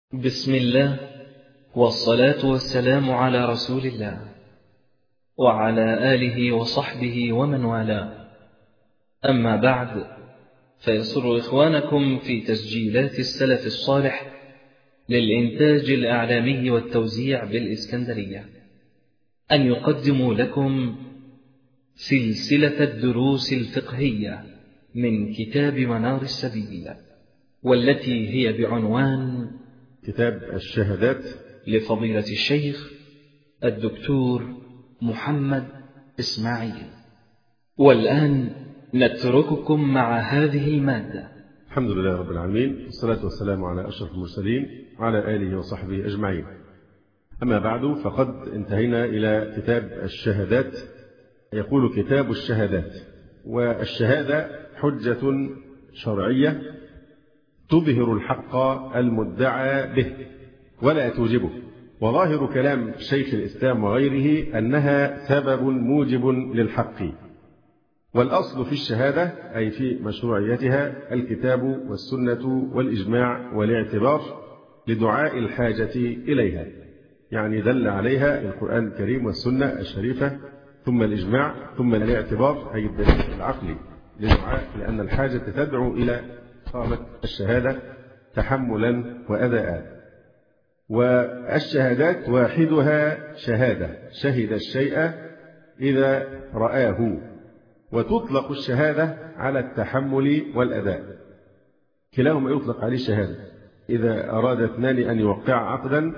بسم الله، والصلاة والسلام على رسول الله وعلى آله وصحبه ومن والاه. أما بعد، فيسر إخوانكم في تسجيلات السلف الصالح للإنتاج الإعلامي والتوزيع بالإسكندرية أن يقدموا لكم سلسلة الدروس الفقهية من كتاب منار السبيل، والتي هي بعنوان كتاب الشهادات لفضيلة الشيخ الدكتور محمد إسماعيل. والآن نترككم مع هذه المادة. الحمد لله رب العالمين، والصلاة والسلام على أشرف المرسلين وعلى آله وصحبه أجمعين. أما بعد، فقد انتهينا إلى كتاب الشهادات. يقول كتاب الشهادات: والشهادة حجة شرعية تظهر الحق المدعى به ولا توجبه. وظاهر كلام شيخ الإسلام وغيره أنها سبب موجب للحق. والأصل في الشهادة أي في مشروعيتها الكتاب والسنة والإجماع والاعتبار لدعاء الحاجة إليها، يعني دل عليها القرآن الكريم والسنة الشريفة، ثم الإجماع، ثم الاعتبار أي الدليل العقلي لدعاء، لأن الحاجة تدعو إلى إقامة الشهادة تحملا وأداء. والشهادات واحدها شهادة، شهد الشيء إذا رآه. وتطلق الشهادة على التحمل والأداء، كلاهما يطلق عليه شهادة. إذا أراد اثنان أن يوقع عقدا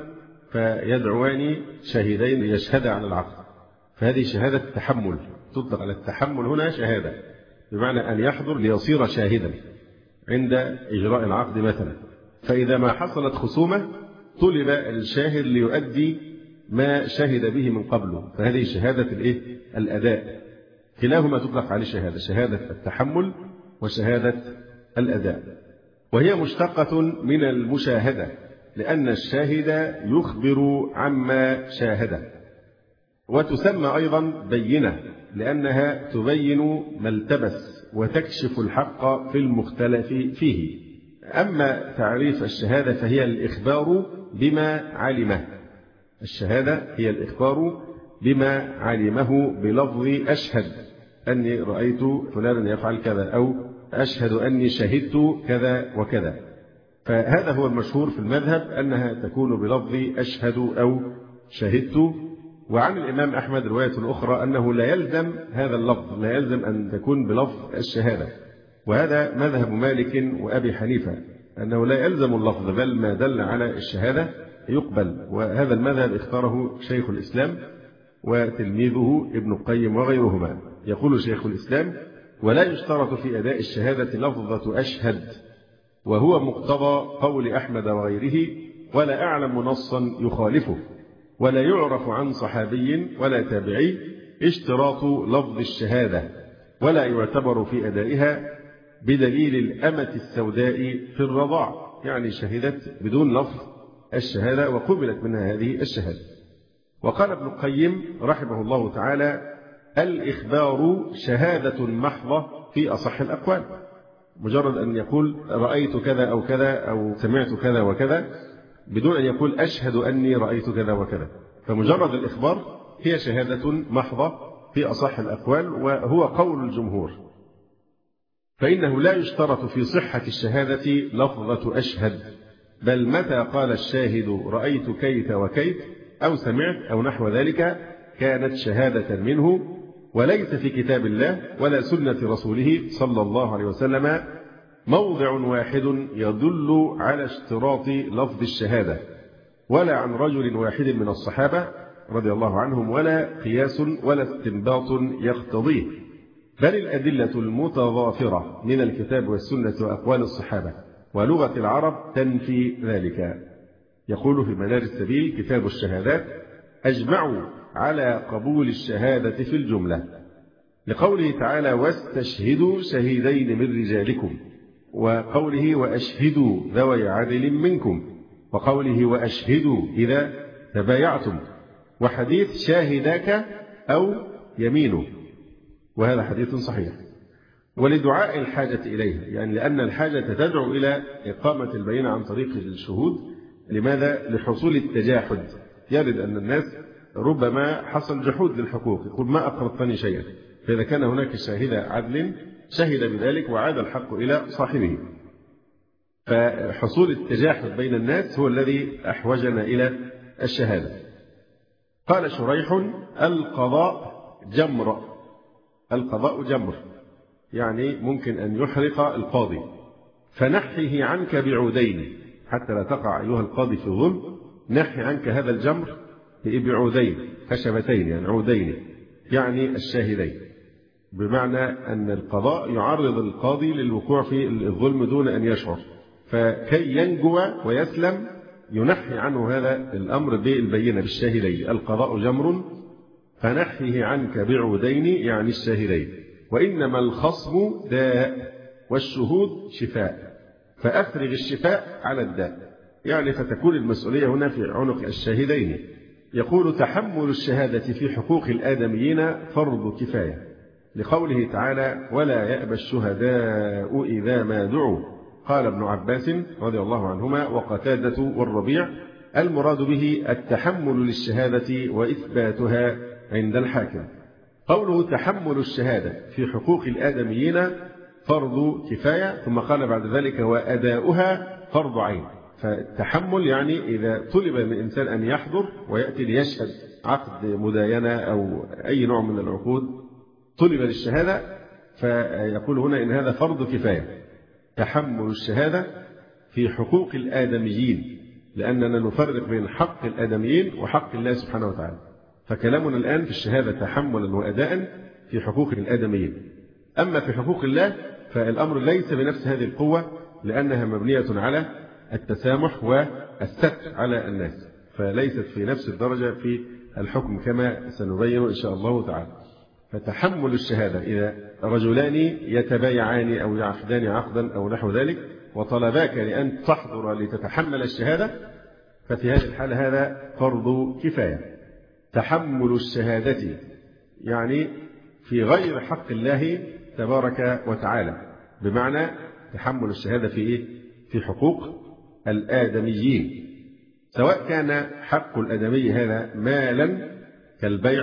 فيدعوان شاهدين ليشهدا على العقد، فهذه شهادة التحمل، تطلق على التحمل هنا شهادة، بمعنى أن يحضر ليصير شاهدا عند إجراء العقد مثلا. فإذا ما حصلت خصومة طلب الشاهد ليؤدي ما شهد به من قبله، فهذه شهادة الأداء. كلاهما تطلق عليه شهادة، شهادة التحمل وشهادة الأداء. وهي مشتقة من المشاهدة، لأن الشاهد يخبر عما شاهد. وتسمى أيضا بينة، لأنها تبين ما التبس وتكشف الحق في المختلف فيه. أما تعريف الشهادة فهي الإخبار بما علمه. الشهادة هي الإخبار بما علمه بلفظ أشهد أني رأيت فلانا يفعل كذا، أو أشهد أني شهدت كذا وكذا. فهذا هو المشهور في المذهب، أنها تكون بلفظ أشهد أو شهدت. وعن الإمام أحمد رواية أخرى أنه لا يلزم هذا اللفظ، لا يلزم أن تكون بلفظ الشهادة. وهذا مذهب مالك وأبي حنيفة، أنه لا يلزم اللفظ، بل ما دل على الشهادة يقبل. وهذا المذهب اختاره شيخ الإسلام وتلميذه ابن القيم وغيرهما. يقول شيخ الإسلام: ولا يشترط في أداء الشهادة لفظة أشهد، وهو مقتضى قول أحمد وغيره، ولا أعلم نصا يخالفه. ولا يعرف عن صحابي ولا تابعي اشتراط لفظ الشهادة، ولا يعتبر في أدائها بدليل الأمة السوداء في الرضاع، يعني شهدت بدون لفظ الشهادة وقبلت منها هذه الشهادة. وقال ابن القيم رحمه الله تعالى: الإخبار شهادة محضة في أصح الأقوال. مجرد أن يقول رأيت كذا أو كذا أو سمعت كذا وكذا، بدون أن يقول أشهد أني رأيت كذا وكذا، فمجرد الإخبار هي شهادة محضة في أصح الأقوال، وهو قول الجمهور. فإنه لا يشترط في صحة الشهادة لفظة أشهد، بل متى قال الشاهد رأيت كيت وكيت أو سمعت أو نحو ذلك كانت شهادة منه. وليس في كتاب الله ولا سنة رسوله صلى الله عليه وسلم موضع واحد يدل على اشتراط لفظ الشهادة، ولا عن رجل واحد من الصحابة رضي الله عنهم، ولا قياس ولا استنباط يقتضيه، بل الأدلة المتضافرة من الكتاب والسنة وأقوال الصحابة ولغة العرب تنفي ذلك. يقول في منار السبيل كتاب الشهادات: أجمعوا على قبول الشهادة في الجملة، لقوله تعالى: واستشهدوا شهيدين من رجالكم، وقوله: وأشهدوا ذوي عدل منكم، وقوله: وأشهدوا إذا تبايعتم، وحديث شاهداك أو يمينه، وهذا حديث صحيح. ولدعاء الحاجة إليها، يعني لأن الحاجة تدعو إلى إقامة البينة عن طريق الشهود، لماذا؟ لحصول التجاحد. يرد أن الناس ربما حصل جحود للحقوق، يقول ما أقرضتني شيئا، فإذا كان هناك شاهد عدل شهد بذلك وعاد الحق إلى صاحبه. فحصول التجاحد بين الناس هو الذي أحوجنا إلى الشهادة. قال شريح: القضاء جمر. القضاء جمر يعني ممكن أن يحرق القاضي، فنحيه عنك بعودين حتى لا تقع أيها القاضي في ظلم. نحي عنك هذا الجمر بعودين خشبتين، يعني عودين يعني الشاهدين، بمعنى أن القضاء يعرض القاضي للوقوع في الظلم دون أن يشعر، فكي ينجو ويسلم ينحي عنه هذا الأمر بالبينة بالشاهدين. القضاء جمر فنحيه عنك بعودين يعني الشاهدين. وإنما الخصم داء والشهود شفاء، فأفرغ الشفاء على الداء، يعني فتكون المسؤولية هنا في عنق الشاهدين. يقول: تحمل الشهادة في حقوق الآدميين فرض كفاية، لقوله تعالى: ولا يأبى الشهداء إذا ما دعوا. قال ابن عباس رضي الله عنهما وقتادة والربيع: المراد به التحمل للشهادة وإثباتها عند الحاكم. قوله تحمل الشهادة في حقوق الآدميين فرض كفاية، ثم قال بعد ذلك: وأداؤها فرض عين. فالتحمل يعني إذا طلب من الإنسان أن يحضر ويأتي ليشهد عقد مداينة أو أي نوع من العقود طلب للشهادة، فيقول هنا إن هذا فرض كفاية، تحمل الشهادة في حقوق الآدميين، لأننا نفرق بين حق الآدميين وحق الله سبحانه وتعالى. فكلامنا الآن في الشهادة تحملا وأداء في حقوق الآدميين. أما في حقوق الله فالأمر ليس بنفس هذه القوة، لأنها مبنية على التسامح والستر على الناس، فليست في نفس الدرجة في الحكم كما سنبين إن شاء الله تعالى. فتحمل الشهادة إذا رجلان يتبايعان أو يعقدان عقدا أو نحو ذلك وطلباك لأن تحضر لتتحمل الشهادة، ففي هذه الحالة هذا فرض كفاية. تحمل الشهادة يعني في غير حق الله تبارك وتعالى، بمعنى تحمل الشهادة في إيه؟ في حقوق الآدميين، سواء كان حق الآدمي هذا مالا كالبيع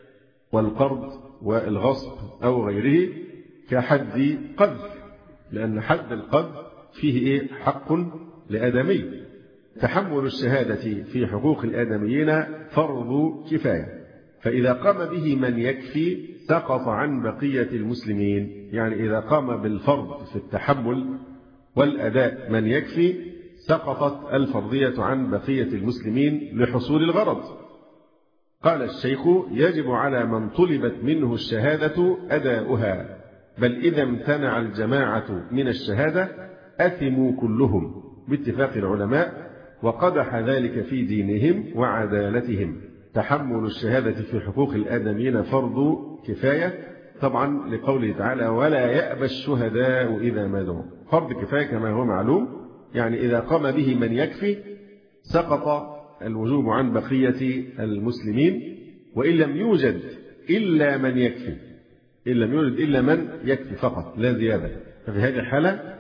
والقرض والغصب أو غيره، كحد قذف، لأن حد القذف فيه إيه؟ حق لآدمي. تحمل الشهادة في حقوق الآدميين فرض كفاية، فإذا قام به من يكفي سقط عن بقية المسلمين. يعني إذا قام بالفرض في التحمل والأداء من يكفي سقطت الفرضية عن بقية المسلمين لحصول الغرض. قال الشيخ: يجب على من طلبت منه الشهادة أداؤها، بل إذا امتنع الجماعة من الشهادة أثموا كلهم باتفاق العلماء، وقدح ذلك في دينهم وعدالتهم. تحمل الشهادة في حقوق الآدميين فرض كفاية، طبعا لقوله تعالى: ولا يأبى الشهداء إذا ما دعوا. فرض كفاية كما هو معلوم، يعني إذا قام به من يكفي سقط الوجوب عن بقية المسلمين، وإن لم يوجد إلا من يكفي، إن لم يوجد إلا من يكفي فقط لا زيادة، ففي هذه الحالة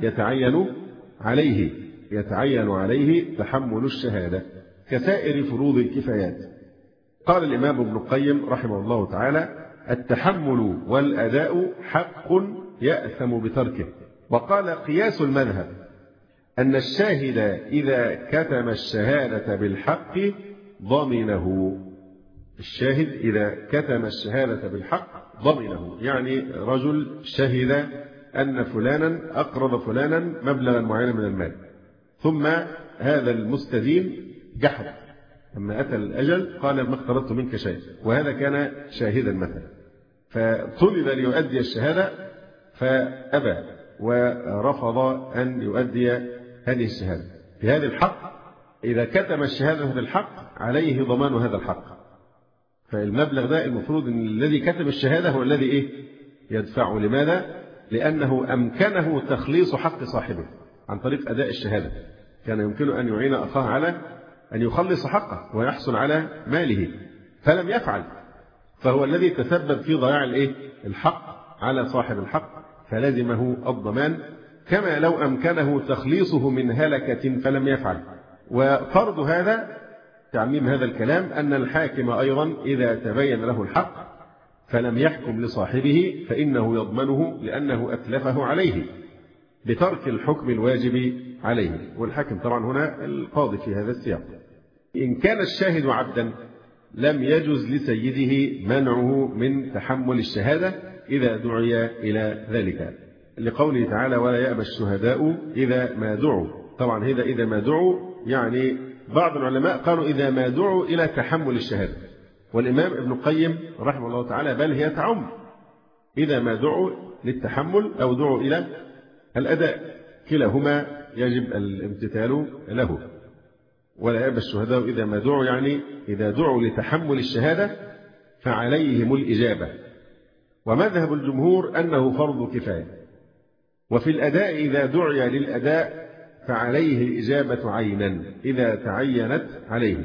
يتعين عليه تحمل الشهادة كسائر فروض الكفايات. قال الإمام ابن القيم رحمه الله تعالى: التحمل والأداء حق يأثم بتركه. وقال: قياس المذهب أن الشاهد إذا كتم الشهادة بالحق ضمنه. الشاهد إذا كتم الشهادة بالحق ضمنه، يعني رجل شهد أن فلانا أقرض فلانا مبلغا معينا من المال، ثم هذا المستدين جحد، لما أتى الأجل قال: ما اقترضت منك شيء، وهذا كان شاهدا مثلا، فطلب ليؤدي الشهادة فأبى ورفض أن يؤدي هذه الشهادة. في هذه الحق إذا كتم الشهادة بالحق عليه ضمان هذا الحق، فالمبلغ ده المفروض أن الذي كتم الشهادة هو الذي يدفعه. لماذا؟ لأنه أمكنه تخليص حق صاحبه عن طريق أداء الشهادة، كان يمكنه أن يعين أخاه على أن يخلص حقه ويحصل على ماله، فلم يفعل، فهو الذي تسبب في ضياع الحق على صاحب الحق، فلزمه الضمان، كما لو أمكنه تخليصه من هلكة فلم يفعل، وفرض هذا تعميم هذا الكلام أن الحاكم أيضا إذا تبين له الحق فلم يحكم لصاحبه فإنه يضمنه لأنه أتلفه عليه بترك الحكم الواجب عليه. والحاكم طبعا هنا القاضي في هذا السياق. إن كان الشاهد عبدا لم يجز لسيده منعه من تحمل الشهادة إذا دعي إلى ذلك، لقوله تعالى ولا يأبى الشهداء إذا ما دعوا. طبعا إذا ما دعوا يعني بعض العلماء قالوا إذا ما دعوا إلى تحمل الشهادة، والإمام ابن القيم رحمه الله تعالى بل هي تعم إذا ما دعوا للتحمل أو دعوا إلى الأداء، كلاهما يجب الامتثال له. ولا يأبى الشهداء إذا ما دعوا يعني إذا دعوا لتحمل الشهادة فعليهم الإجابة. ومذهب الجمهور أنه فرض كفاية. وفي الأداء إذا دعي للأداء فعليه الإجابة عينا إذا تعينت عليه.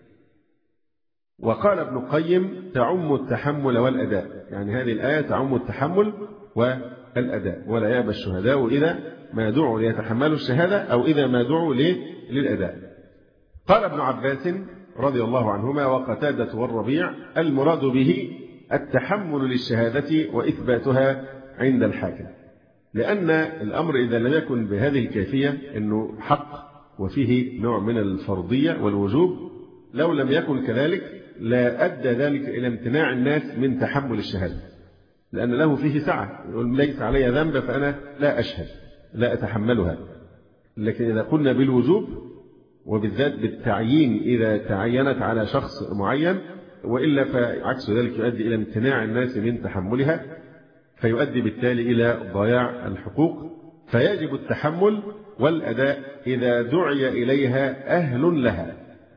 وقال ابن القيم تعم التحمل والأداء، يعني هذه الآية تعم التحمل والأداء. ولا يأبى الشهداء إذا ما دعوا ليتحملوا الشهادة أو إذا ما دعوا للأداء. قال ابن عباس رضي الله عنهما وقتادة والربيع المراد به التحمل للشهادة وإثباتها عند الحاكم، لأن الأمر إذا لم يكن بهذه الكيفية أنه حق وفيه نوع من الفرضية والوجوب، لو لم يكن كذلك لا أدى ذلك إلى امتناع الناس من تحمل الشهادة، لأن له فيه سعة، يقول ليس علي ذنب فأنا لا أشهد لا أتحملها. لكن إذا قلنا بالوجوب وبالذات بالتعيين إذا تعينت على شخص معين، وإلا فعكس ذلك يؤدي إلى امتناع الناس من تحملها، فيؤدي بالتالي إلى ضياع الحقوق. فيجب التحمل والأداء إذا دعي إليها أهل لها،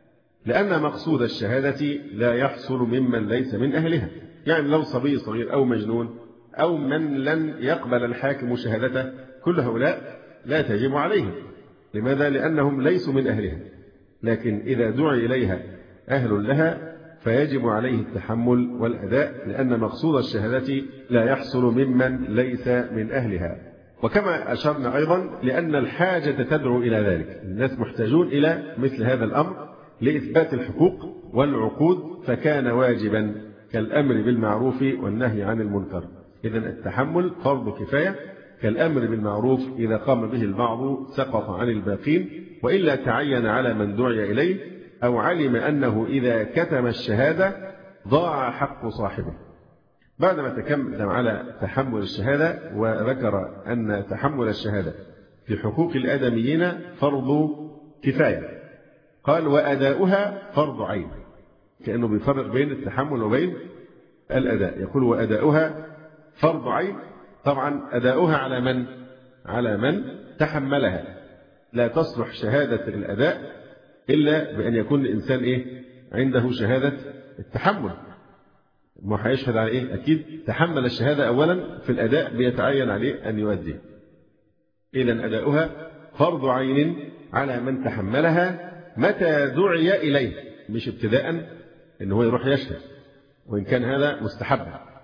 لأن مقصود الشهادة لا يحصل ممن ليس من أهلها. يعني لو صبي صغير أو مجنون أو من لن يقبل الحاكم شهادته، كل هؤلاء لا تجب عليهم. لماذا؟ لأنهم ليسوا من أهلها. لكن إذا دعي إليها أهل لها فيجب عليه التحمل والأداء، لأن مقصود الشهادة لا يحصل ممن ليس من أهلها. وكما أشرنا أيضا لأن الحاجة تدعو إلى ذلك، الناس محتاجون إلى مثل هذا الأمر لإثبات الحقوق والعقود، فكان واجبا كالأمر بالمعروف والنهي عن المنكر. إذن التحمل فرض كفاية، كالأمر بالمعروف إذا قام به البعض سقط عن الباقين، وإلا تعين على من دعي إليه أو علم أنه إذا كتم الشهادة ضاع حق صاحبه. بعدما تكلم على تحمل الشهادة وذكر أن تحمل الشهادة في حقوق الآدميين فرض كفاية، قال وأداؤها فرض عين، كأنه بيفرق بين التحمل وبين الأداء. يقول وأداؤها فرض عين. طبعا أداؤها على من تحملها. لا تصلح شهادة الأداء إلا بأن يكون الإنسان عنده شهادة التحمل. ما هيشهد على أكيد تحمل الشهادة أولا، في الأداء بيتعين عليه أن يؤدي. إذن أداؤها فرض عين على من تحملها متى دعي إليه، مش ابتداء إن هو يروح يشهد، وإن كان هذا مستحب،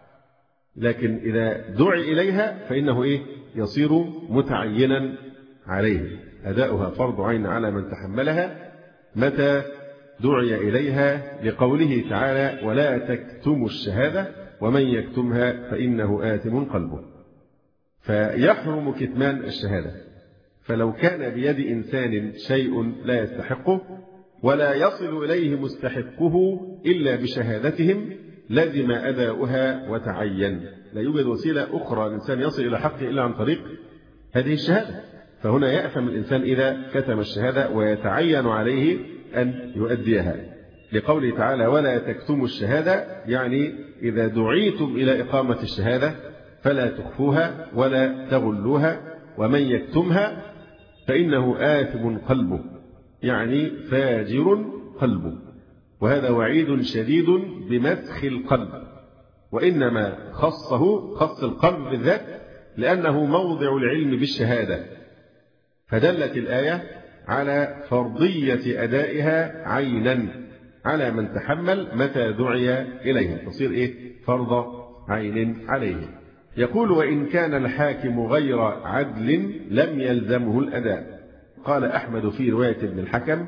لكن إذا دعي إليها فإنه يصير متعينا عليه. أداؤها فرض عين على من تحملها متى دعي إليها، لقوله تعالى ولا تكتموا الشهادة ومن يكتمها فإنه آثم قلبه. فيحرم كتمان الشهادة، فلو كان بيد إنسان شيء لا يستحقه ولا يصل إليه مستحقه إلا بشهادتهم لزم أداؤها وتعين. لا يوجد وسيلة أخرى الإنسان يصل إلى حقه إلا عن طريق هذه الشهادة. فهنا يأثم الإنسان إذا كتم الشهادة ويتعين عليه أن يؤديها، لقوله تعالى ولا تكتموا الشهادة، يعني إذا دعيتم إلى إقامة الشهادة فلا تخفوها ولا تغلوها، ومن يكتمها فإنه آثم قلبه، يعني فاجر قلبه. وهذا وعيد شديد بمسخ القلب، وإنما خص القلب بالذات لأنه موضع العلم بالشهادة، فدلت الآية على فرضية أدائها عينا على من تحمل متى دعي إليها، تصير فرض عين عليه. يقول وإن كان الحاكم غير عدل لم يلزمه الأداء. قال أحمد في رواية ابن الحكم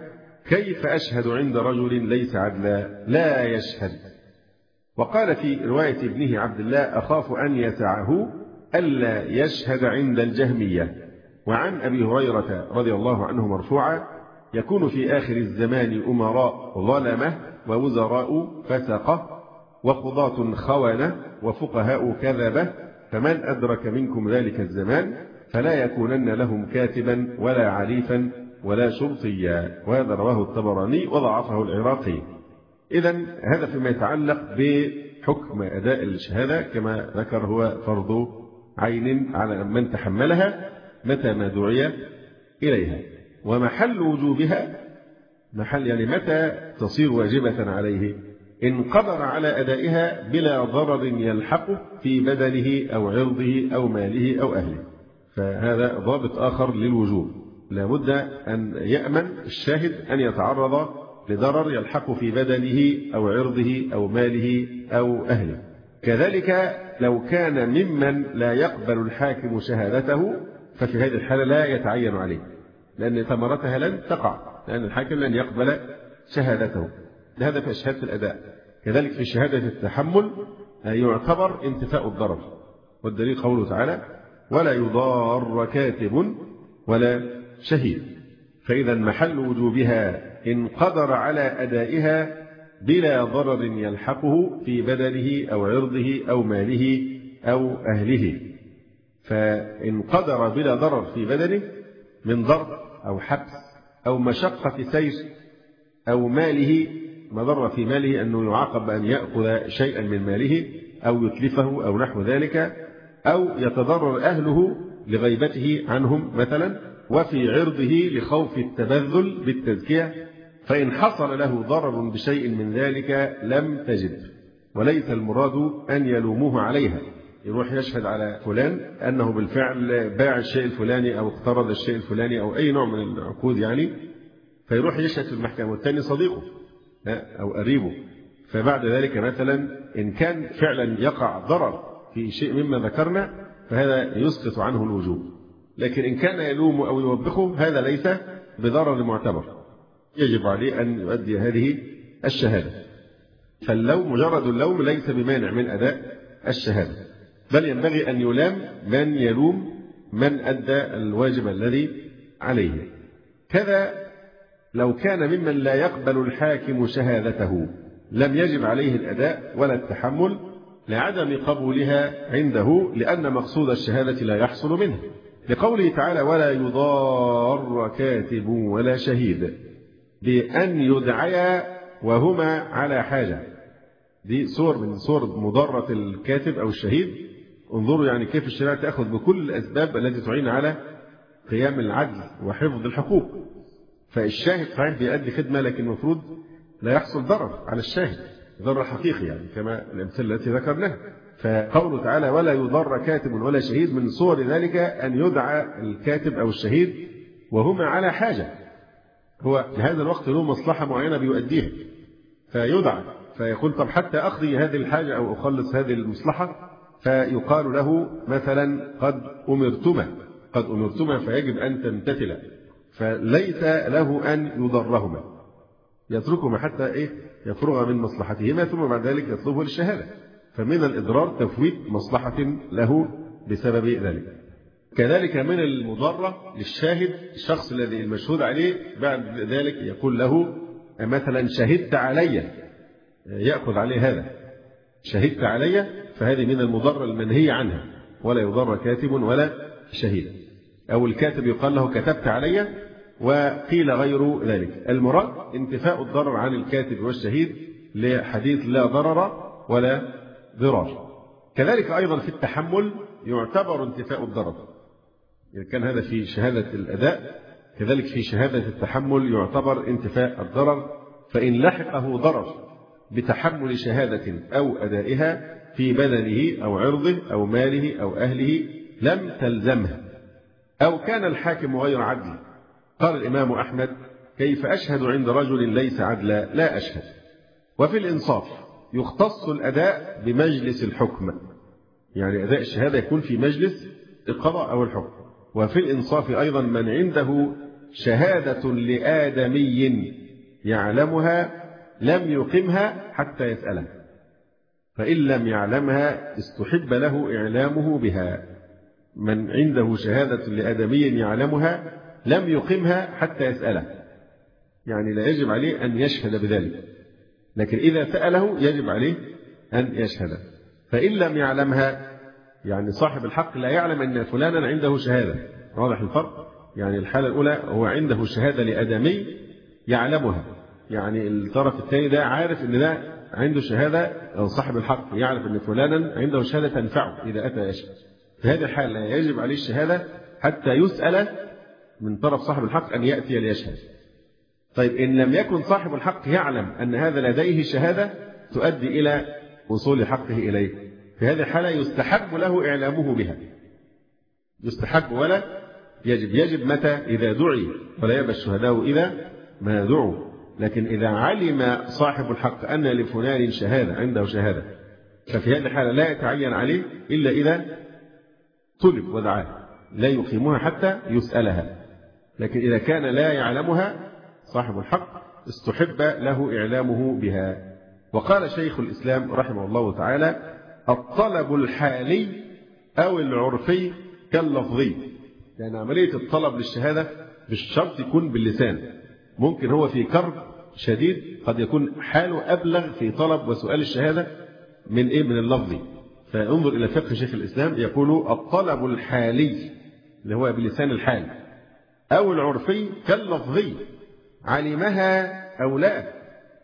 كيف أشهد عند رجل ليس عدلا لا يشهد. وقال في رواية ابنه عبد الله أخاف أن يسعه ألا يشهد عند الجهمية. وعن أبي هريرة رضي الله عنه مرفوعا يكون في آخر الزمان أمراء ظلمة ووزراء فسقة وقضاة خونة وفقهاء كذبة، فمن أدرك منكم ذلك الزمان فلا يكونن لهم كاتبا ولا عريفا ولا شرطيا. وهذا رواه الطبراني وضعفه العراقي. إذن هذا فيما يتعلق بحكم أداء الشهادة كما ذكر هو فرض عين على من تحملها متى ما دعي إليها. ومحل وجوبها يعني متى تصير واجبة عليه؟ إن قدر على أدائها بلا ضرر يلحقه في بدنه أو عرضه أو ماله أو أهله. فهذا ضابط آخر للوجوب، لا بد أن يأمن الشاهد أن يتعرض لضرر يلحقه في بدنه أو عرضه أو ماله أو أهله. كذلك لو كان ممن لا يقبل الحاكم شهادته ففي هذه الحالة لا يتعين عليه، لأن ثمرتها لن تقع، لأن الحاكم لن يقبل شهادته. هذا في شهادة الأداء. كذلك في شهادة التحمل يعتبر انتفاء الضرر، والدليل قوله تعالى ولا يضار كاتب ولا شهيد. فإذا محل وجوبها إن قدر على أدائها بلا ضرر يلحقه في بدنه أو عرضه أو ماله أو أهله. فإن قدر بلا ضرر في بدنه من ضرب أو حبس أو مشقة سير أو ماله، مضر في ماله أنه يعاقب بأن يأخذ شيئا من ماله أو يتلفه أو نحو ذلك، أو يتضرر أهله لغيبته عنهم مثلا، وفي عرضه لخوف التبذل بالتزكية، فإن حصل له ضرر بشيء من ذلك لم تجب. وليس المراد أن يلوموه عليها، يروح يشهد على فلان أنه بالفعل باع الشيء الفلاني أو اقترض الشيء الفلاني أو أي نوع من العقود يعني، فيروح يشهد في المحكمة والثاني صديقه أو قريبه. فبعد ذلك مثلا إن كان فعلا يقع ضرر في شيء مما ذكرنا فهذا يسقط عنه الوجوب. لكن إن كان يلوم أو يوبخه هذا ليس بضرر معتبر، يجب عليه أن يؤدي هذه الشهادة. فاللوم مجرد اللوم ليس بمانع من أداء الشهادة، بل ينبغي أن يلام من يلوم من أدى الواجب الذي عليه. كذا لو كان ممن لا يقبل الحاكم شهادته لم يجب عليه الأداء ولا التحمل لعدم قبولها عنده، لأن مقصود الشهادة لا يحصل منه، لقوله تعالى ولا يضار كاتب ولا شهيد، بأن يدعيا وهما على حاجة. دي صور من صور مضارة الكاتب أو الشهيد. انظروا يعني كيف الشريعة تأخذ بكل الأسباب التي تعين على قيام العدل وحفظ الحقوق. فالشاهد صحيح بيؤدي خدمة، لكن المفروض لا يحصل ضرر على الشاهد، ضرر حقيقي يعني كما الأمثلة التي ذكرناها. فقوله تعالى ولا يضار كاتب ولا شهيد من صور ذلك أن يدعى الكاتب أو الشهيد وهما على حاجة، هو لهذا الوقت له مصلحة معينة بيؤديها فيدعى، فيقول طب حتى أقضي هذه الحاجة أو أخلص هذه المصلحة، فيقال له مثلا قد أمرتما فيجب أن تمتثلا، فليس له أن يضرهما، يتركهما حتى يفرغ من مصلحتهما ثم بعد ذلك يطلبه للشهادة. فمن الإضرار تفويت مصلحة له بسبب ذلك. كذلك من المضرة للشاهد الشخص الذي المشهود عليه بعد ذلك يقول له مثلا شهدت علي، يأخذ عليه هذا شهدت علي، فهذه من المضرة المنهي عنها، ولا يضر كاتب ولا شهيد. أو الكاتب يقال له كتبت علي وقيل غير ذلك. المراد انتفاء الضرر عن الكاتب والشهيد لحديث لا ضرر ولا ضرار. كذلك أيضا في التحمل يعتبر انتفاء الضرر، إذا كان هذا في شهادة الأداء كذلك في شهادة التحمل يعتبر انتفاء الضرر. فإن لحقه ضرر بتحمل شهادة أو أدائها في بدنه أو عرضه أو ماله أو أهله لم تلزمه. أو كان الحاكم غير عدل. قال الإمام أحمد كيف أشهد عند رجل ليس عدلا لا أشهد. وفي الإنصاف يختص الأداء بمجلس الحكم، يعني أداء الشهادة يكون في مجلس القضاء أو الحكم. وفي الإنصاف أيضا من عنده شهادة لآدمي يعلمها لم يقمها حتى يسأله، فإن لم يعلمها استحب له إعلامه بها. من عنده شهادة لآدمي يعلمها لم يقمها حتى يسأله، يعني لا يجب عليه أن يشهد بذلك، لكن إذا سأله يجب عليه أن يشهد. فإن لم يعلمها يعني صاحب الحق لا يعلم أن فلانا عنده شهادة، واضح الفرق؟ يعني الحالة الأولى هو عنده شهادة لآدمي يعلمها، يعني الطرف الثاني ده عارف أن ده عنده شهادة، أو صاحب الحق يعرف أن فلانا عنده شهادة تنفعه إذا أتى يشهد. في هذه الحالة لا يجب عليه الشهادة حتى يسأل من طرف صاحب الحق أن يأتي ليشهد. طيب إن لم يكن صاحب الحق يعلم أن هذا لديه شهادة تؤدي إلى وصول حقه إليه، في هذه الحالة يستحب له إعلامه بها. يستحب ولا يجب. يجب متى؟ إذا دعي، ولا يأبى الشهداء إذا ما دعوا. لكن إذا علم صاحب الحق أن لفلان شهادة، عنده شهادة، ففي هذه الحالة لا يتعين عليه إلا إذا طلب ودعاه، لا يقيمها حتى يسألها. لكن إذا كان لا يعلمها صاحب الحق استحب له إعلامه بها. وقال شيخ الإسلام رحمه الله تعالى: الطلب الحالي أو العرفي كاللفظي. يعني عملية الطلب للشهادة مش شرط يكون باللسان، ممكن هو في كرب شديد قد يكون حاله أبلغ في طلب وسؤال الشهادة من اللفظي. فانظر إلى فقه شيخ الإسلام، يقول الطلب الحالي اللي هو بلسان الحال، أو العرفي كاللفظي، علمها أو لا،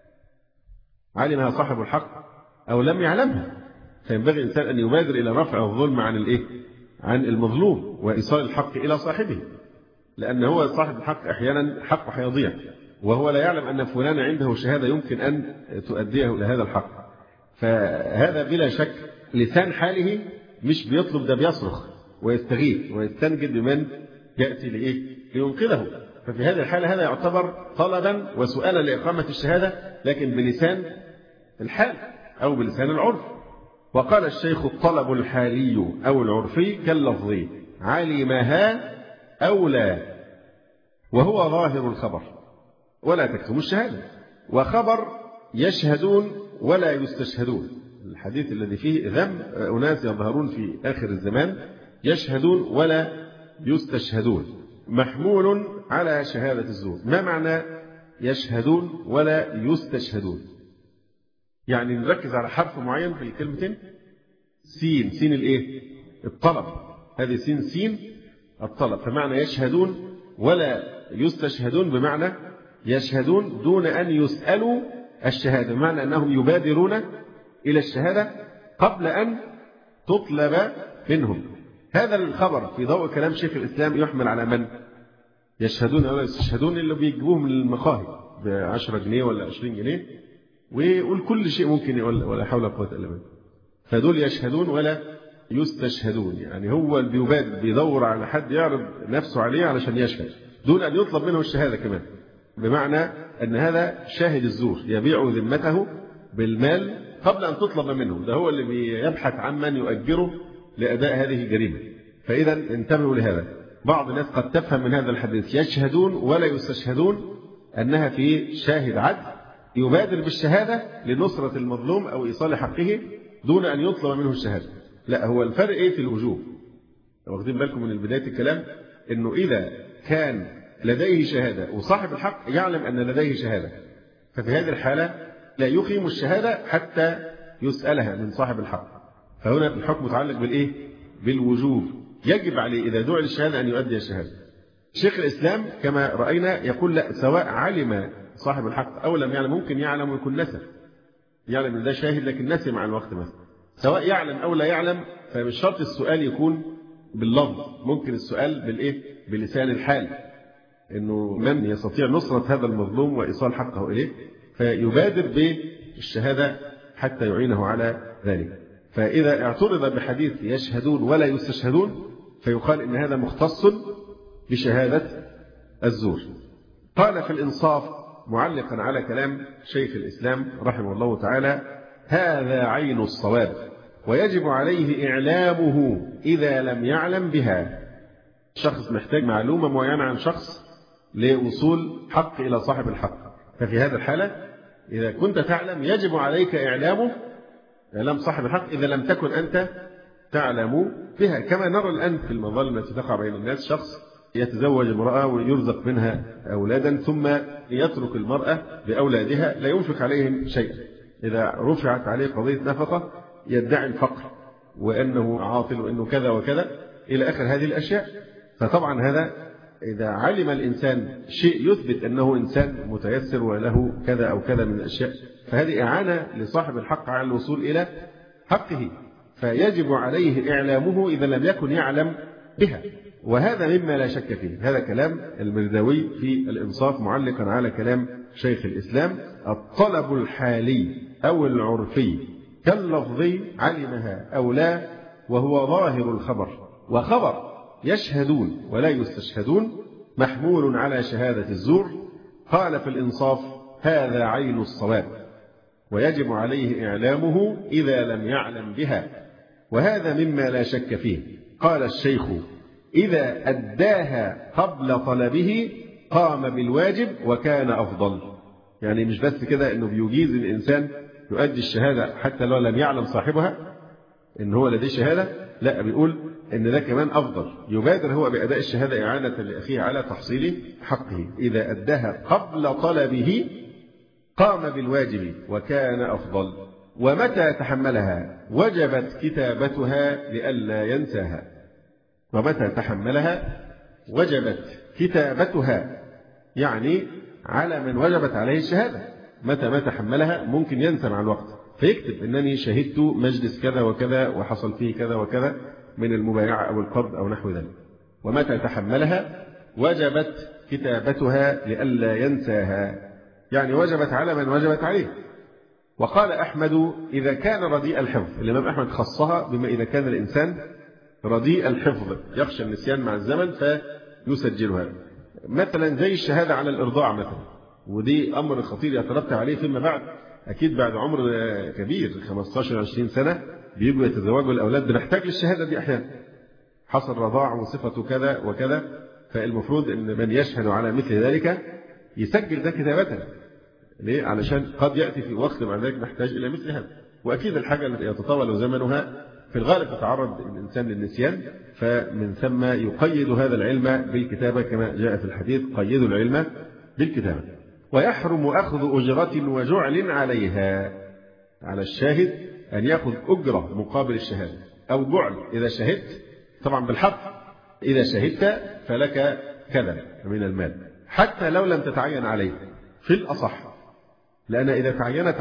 علمها صاحب الحق أو لم يعلمها. فينبغي الإنسان أن يبادر إلى رفع الظلم عن المظلوم وإيصال الحق إلى صاحبه، لأن هو صاحب الحق أحيانا حقه هيضيع وهو لا يعلم أن فلان عنده شهادة يمكن أن تؤديه إلى هذا الحق. فهذا بلا شك لسان حاله مش بيطلب، ده بيصرخ ويستغيث ويستنجد بمن يأتي لينقذه. ففي هذه الحالة هذا يعتبر طلبا وسؤالا لإقامة الشهادة، لكن بلسان الحال أو بلسان العرف. وقال الشيخ: الطلب الحالي أو العرفي كاللفظي، علمها أو لا، وهو ظاهر الخبر ولا تكتم الشهادة. وخبر يشهدون ولا يستشهدون، الحديث الذي فيه ذم أناس يظهرون في آخر الزمان يشهدون ولا يستشهدون، محمول على شهادة الزور. ما معنى يشهدون ولا يستشهدون؟ يعني نركز على حرف معين في الكلمتين. سين الطلب، هذه سين الطلب، فمعنى يشهدون ولا يستشهدون بمعنى يشهدون دون أن يسألوا الشهادة، بمعنى أنهم يبادرون إلى الشهادة قبل أن تطلب منهم. هذا الخبر في ضوء كلام شيخ الإسلام يحمل على من؟ يشهدون ولا يستشهدون، اللي بيجيبوهم من المقاهي ب10 جنيه ولا 20 جنيه ويقول كل شيء ممكن يقول ولا حول ولا قوة إلا بالله. فدول يشهدون ولا يستشهدون، يعني هو اللي بيبادر بيدور على حد يعرض نفسه عليه علشان يشهد دون أن يطلب منه الشهادة كمان، بمعنى أن هذا شاهد الزور يبيع ذمته بالمال قبل أن تطلب منه، ده هو اللي بيبحث عن من يؤجره لأداء هذه الجريمة. فإذا انتبهوا لهذا. بعض الناس قد تفهم من هذا الحديث يشهدون ولا يستشهدون أنها في شاهد عدل يبادر بالشهادة لنصرة المظلوم أو إيصال حقه دون أن يطلب منه الشهادة. لا، هو الفرق في الوجوب. واخدين بالكم من بداية الكلام أنه إذا كان لديه شهادة وصاحب الحق يعلم أن لديه شهادة، ففي هذه الحالة لا يقيم الشهادة حتى يسألها من صاحب الحق. فهنا الحكم متعلق بالوجوب، يجب عليه إذا دعي للشهادة أن يؤدي الشهادة. شيخ الإسلام كما رأينا يقول لا، سواء علم صاحب الحق أو لم يعلم، ممكن يعلم ويكون نسى، يعلم أن ده شاهد لكن نسي مع الوقت مثلا، سواء يعلم أو لا يعلم، فمش شرط السؤال يكون باللفظ، ممكن السؤال بلسان الحال، إنه من يستطيع نصرة هذا المظلوم وإيصال حقه إليه فيبادر بالشهادة حتى يعينه على ذلك. فإذا اعترض بحديث يشهدون ولا يستشهدون فيقال إن هذا مختص بشهادة الزور. قال في الإنصاف معلقا على كلام شيخ الإسلام رحمه الله تعالى: هذا عين الصواب، ويجب عليه إعلامه إذا لم يعلم بها. شخص محتاج معلومة معينة عن شخص لوصول حق إلى صاحب الحق، ففي هذا الحالة إذا كنت تعلم يجب عليك إعلامه، إعلام صاحب الحق، إذا لم تكن أنت تعلم بها. كما نرى الآن في المظالم التي تقع بين الناس، شخص يتزوج امرأة ويرزق منها أولادا ثم يترك المرأة بأولادها لا ينفق عليهم شيئا. إذا رفعت عليه قضية نفقة يدعي الفقر وأنه عاطل وأنه كذا وكذا إلى آخر هذه الأشياء. فطبعا هذا إذا علم الإنسان شيء يثبت أنه إنسان متيسر وله كذا أو كذا من الأشياء، فهذه إعانة لصاحب الحق على الوصول إلى حقه، فيجب عليه إعلامه إذا لم يكن يعلم بها. وهذا مما لا شك فيه. هذا كلام المرداوي في الإنصاف معلقا على كلام شيخ الإسلام: الطلب الحالي أو العرفي كاللفظي علمها أو لا وهو ظاهر الخبر، وخبر يشهدون ولا يستشهدون محمول على شهادة الزور. قال في الإنصاف: هذا عين الصواب، ويجب عليه إعلامه إذا لم يعلم بها، وهذا مما لا شك فيه. قال الشيخ: إذا أداها قبل طلبه قام بالواجب وكان أفضل. يعني مش بس كده إنه بيجيز الإنسان يؤدي الشهادة حتى لو لم يعلم صاحبها إن هو لديه شهادة، لا، بيقول إن ده كمان أفضل، يبادر هو بأداء الشهادة إعانة لأخيه على تحصيل حقه. إذا أداها قبل طلبه قام بالواجب وكان أفضل. ومتى تحملها وجبت كتابتها لئلا ينساها. ومتى تحملها وجبت كتابتها، يعني على من وجبت عليه الشهادة. متى ما تحملها ممكن ينسى مع الوقت فيكتب إنني شهدت مجلس كذا وكذا وحصل فيه كذا وكذا من المبايعة أو القرض أو نحو ذلك. ومتى تحملها وجبت كتابتها لئلا ينساها، يعني وجبت على من وجبت عليه. وقال أحمد: إذا كان رديء الحفظ. الإمام أحمد خصها بما إذا كان الإنسان رديء الحفظ يخشى النسيان مع الزمن فيسجلها، مثلا زي الشهادة على الإرضاع مثلا، ودي أمر خطير يترتب عليه فيما بعد. أكيد بعد عمر كبير 15-20 سنة بيجوا يتزوجوا الأولاد، بنحتاج للشهادة دي أحيانا، حصل رضاع وصفته كذا وكذا. فالمفروض أن من يشهد على مثل ذلك يسجل ده كتابة. ليه؟ علشان قد يأتي في وقت بعد ذلك نحتاج إلى مثل هذا. وأكيد الحاجة التي يتطاول زمنها في الغالب تتعرض الإنسان للنسيان، فمن ثم يقيد هذا العلم بالكتابة كما جاء في الحديث: قيدوا العلم بالكتابة. ويحرم أخذ أجرة وجعل عليها. على الشاهد أن يأخذ أجرة مقابل الشهادة أو جعل. إذا شهدت طبعا بالحق، إذا شهدت فلك كذا من المال حتى لو لم تتعين عليه في الأصح، لأن إذا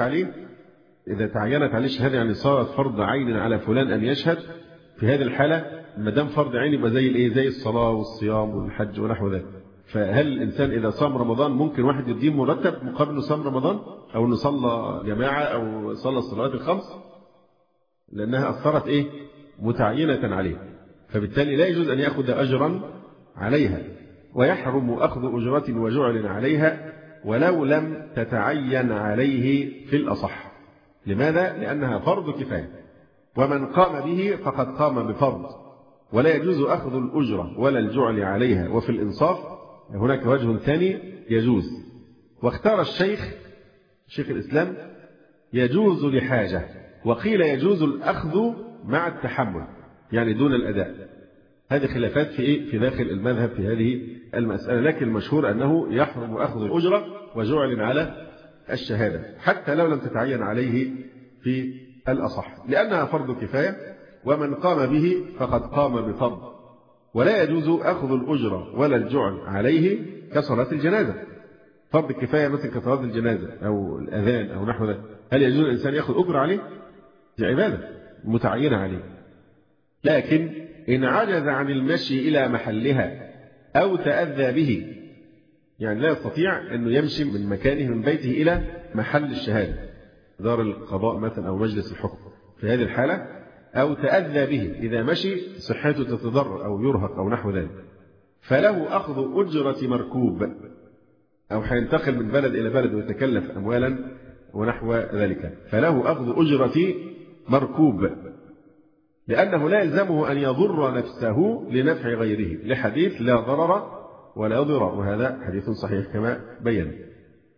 تعينت عليه الشهادة يعني صارت فرض عين على فلان أن يشهد. في هذه الحالة ما دام فرض عين يبقى زي الصلاة والصيام والحج ونحو ذلك. فهل الإنسان إذا صام رمضان ممكن واحد يديه مرتب مقابل صام رمضان، أو إنه صلى جماعة أو صلى الصلوات الخمس؟ لأنها أثرت متعينة عليه، فبالتالي لا يجوز أن يأخذ أجرا عليها. ويحرم أخذ أجرة وجعل عليها ولو لم تتعين عليه في الأصح. لماذا؟ لأنها فرض كفاية، ومن قام به فقد قام بفرض، ولا يجوز أخذ الأجرة ولا الجعل عليها. وفي الإنصاف هناك وجه ثاني يجوز، واختار شيخ الإسلام يجوز لحاجة، وقيل يجوز الأخذ مع التحمل يعني دون الأداء. هذه خلافات في داخل المذهب في هذه المسألة، لكن المشهور أنه يحرم أخذ الأجرة وجعل على الشهادة حتى لو لم تتعين عليه في الأصح، لأنها فرض كفاية، ومن قام به فقد قام بفرض. ولا يجوز أخذ الأجرة ولا الجعل عليه كصلاة الجنازة. فرض الكفاية مثل كصلاة الجنازة أو الأذان أو نحو ذلك، هل يجوز الإنسان يأخذ أجرة عليه؟ دي عبادة متعينة عليه. لكن إن عجز عن المشي إلى محلها أو تأذى به، يعني لا يستطيع أنه يمشي من مكانه من بيته إلى محل الشهادة، دار القضاء مثلا أو مجلس الحكم، في هذه الحالة أو تأذى به، إذا مشي صحته تتضرر أو يرهق أو نحو ذلك، فله أخذ أجرة مركوب، أو حينتقل من بلد إلى بلد ويتكلف أموالا ونحو ذلك، فله أخذ أجرة مركوب، لأنه لا يلزمه أن يضر نفسه لنفع غيره، لحديث لا ضرر ولا ضرر، وهذا حديث صحيح كما بين.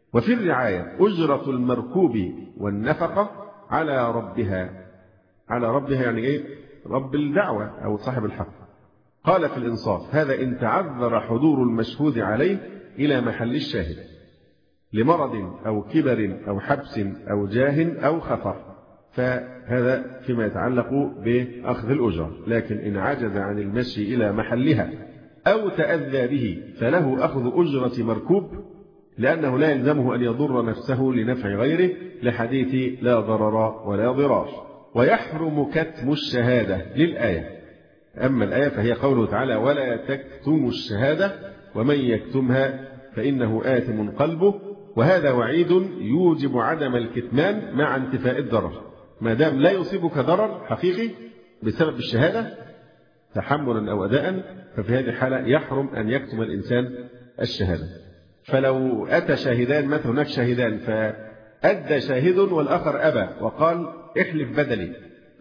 وفي الرعاية أجرة المركوب والنفقة على ربها. على ربها يعني إيه؟ رب الدعوة أو صاحب الحق. قال في الإنصاف: هذا إن تعذر حضور المشهود عليه إلى محل الشاهد لمرض أو كبر أو حبس أو جاه أو خطر، فهذا فيما يتعلق بأخذ الأجرة. لكن إن عجز عن المشي إلى محلها أو تأذى به فله أخذ أجرة مركوب، لأنه لا يلزمه أن يضر نفسه لنفع غيره، لحديث لا ضرر ولا ضرار. ويحرم كتم الشهادة للآية. أما الآية فهي قوله تعالى: ولا تكتموا الشهادة ومن يكتمها فإنه آثم قلبه. وهذا وعيد يوجب عدم الكتمان مع انتفاء الضرر. ما دام لا يصيبك ضرر حقيقي بسبب الشهادة تحملا أو أداء، ففي هذه الحالة يحرم أن يكتم الإنسان الشهادة. فلو أتى شاهدان، مثلا هناك شاهدان فأدى شاهد والآخر أبى وقال احلف بدلي،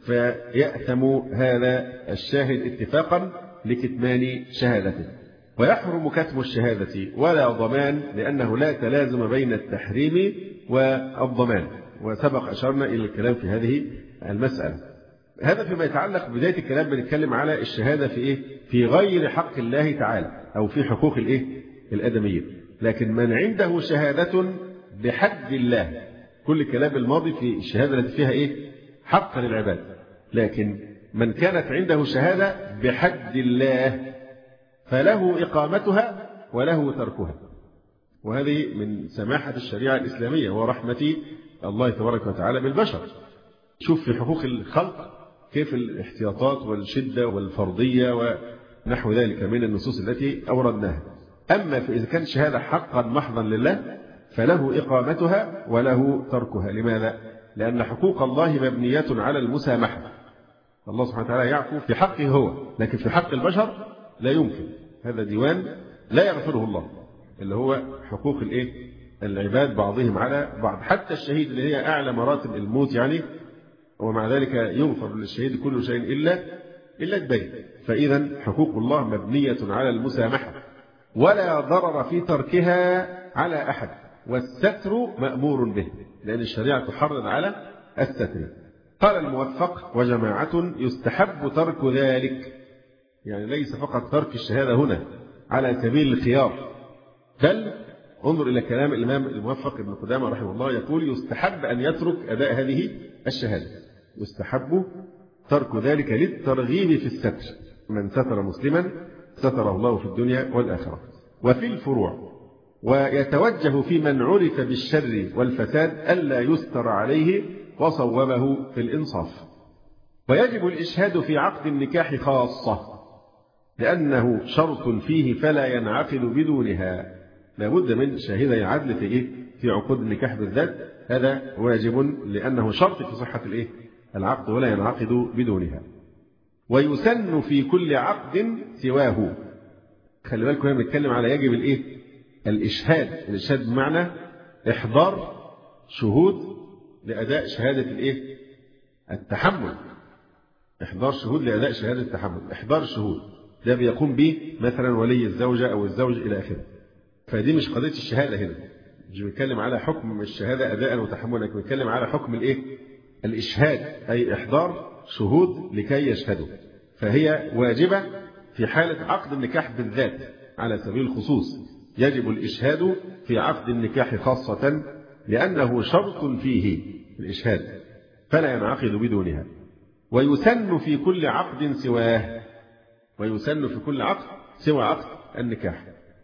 فيأثم هذا الشاهد اتفاقا لكتمان شهادته. ويحرم كتم الشهادة ولا ضمان، لأنه لا تلازم بين التحريم والضمان، وسبق أشرنا إلى الكلام في هذه المسألة. هذا فيما يتعلق بداية الكلام بنتكلم على الشهادة في إيه؟ في غير حق الله تعالى أو في حقوق الإيه؟ الآدميين. لكن من عنده شهادة بحد الله، كل الكلام الماضي في الشهادة التي فيها إيه؟ حق للعباد. لكن من كانت عنده شهادة بحد الله فله إقامتها وله تركها. وهذه من سماحة الشريعة الإسلامية ورحمة الله تبارك وتعالى بالبشر. شوف في حقوق الخلق كيف الاحتياطات والشدة والفرضية ونحو ذلك من النصوص التي أوردناها. أما إذا كانت شهادة حقا محضا لله فله إقامتها وله تركها. لماذا؟ لأن حقوق الله مبنية على المسامحة. الله سبحانه وتعالى يعفو في حقه هو، لكن في حق البشر لا يمكن. هذا ديوان لا يغفره الله، اللي هو حقوق العباد بعضهم على بعض. حتى الشهيد اللي هي أعلى مراتب الموت يعني، ومع ذلك يغفر للشهيد كل شيء إلا الدين. فإذا حقوق الله مبنية على المسامحة، ولا ضرر في تركها على أحد، والستر مأمور به، لأن الشريعة تحرض على الستر. قال الموفق: وجماعة يستحب ترك ذلك، يعني ليس فقط ترك الشهادة هنا على سبيل الخيار، بل انظر إلى كلام الإمام الموفق ابن قدامة رحمه الله، يقول: يستحب أن يترك أداء هذه الشهادة، يستحب ترك ذلك للترغيب في الستر. من ستر مسلما ستره الله في الدنيا والآخرة. وفي الفروع: ويتوجه في من عرف بالشر والفساد ألا يستر عليه، وصوبه في الإنصاف. ويجب الإشهاد في عقد النكاح خاصة، لأنه شرط فيه فلا ينعقد بدونها. لابد من شاهدي عدل في عقود النكاح بالذات، هذا واجب لأنه شرط في صحة العقد ولا ينعقد بدونها. ويسن في كل عقد سواه. خلي بالكم هنا بنتكلم على يجب الإشهاد. الإشهاد بمعنى إحضار شهود لأداء شهادة التحمل. إحضار شهود لأداء شهادة التحمل. إحضار شهود ده بيقوم به مثلا ولي الزوجة أو الزوج إلى آخره. فدي مش قضية الشهادة هنا، مش بنتكلم على حكم الشهادة أداء وتحملا، لكن بنتكلم على حكم الإشهاد، أي إحضار شهود لكي يشهدوا. فهي واجبة في حالة عقد النكاح بالذات على سبيل الخصوص. يجب الإشهاد في عقد النكاح خاصة، لأنه شرط فيه الإشهاد فلا ينعقد بدونها. ويسن في كل عقد سواه. ويسن في كل عقد سوى عقد النكاح،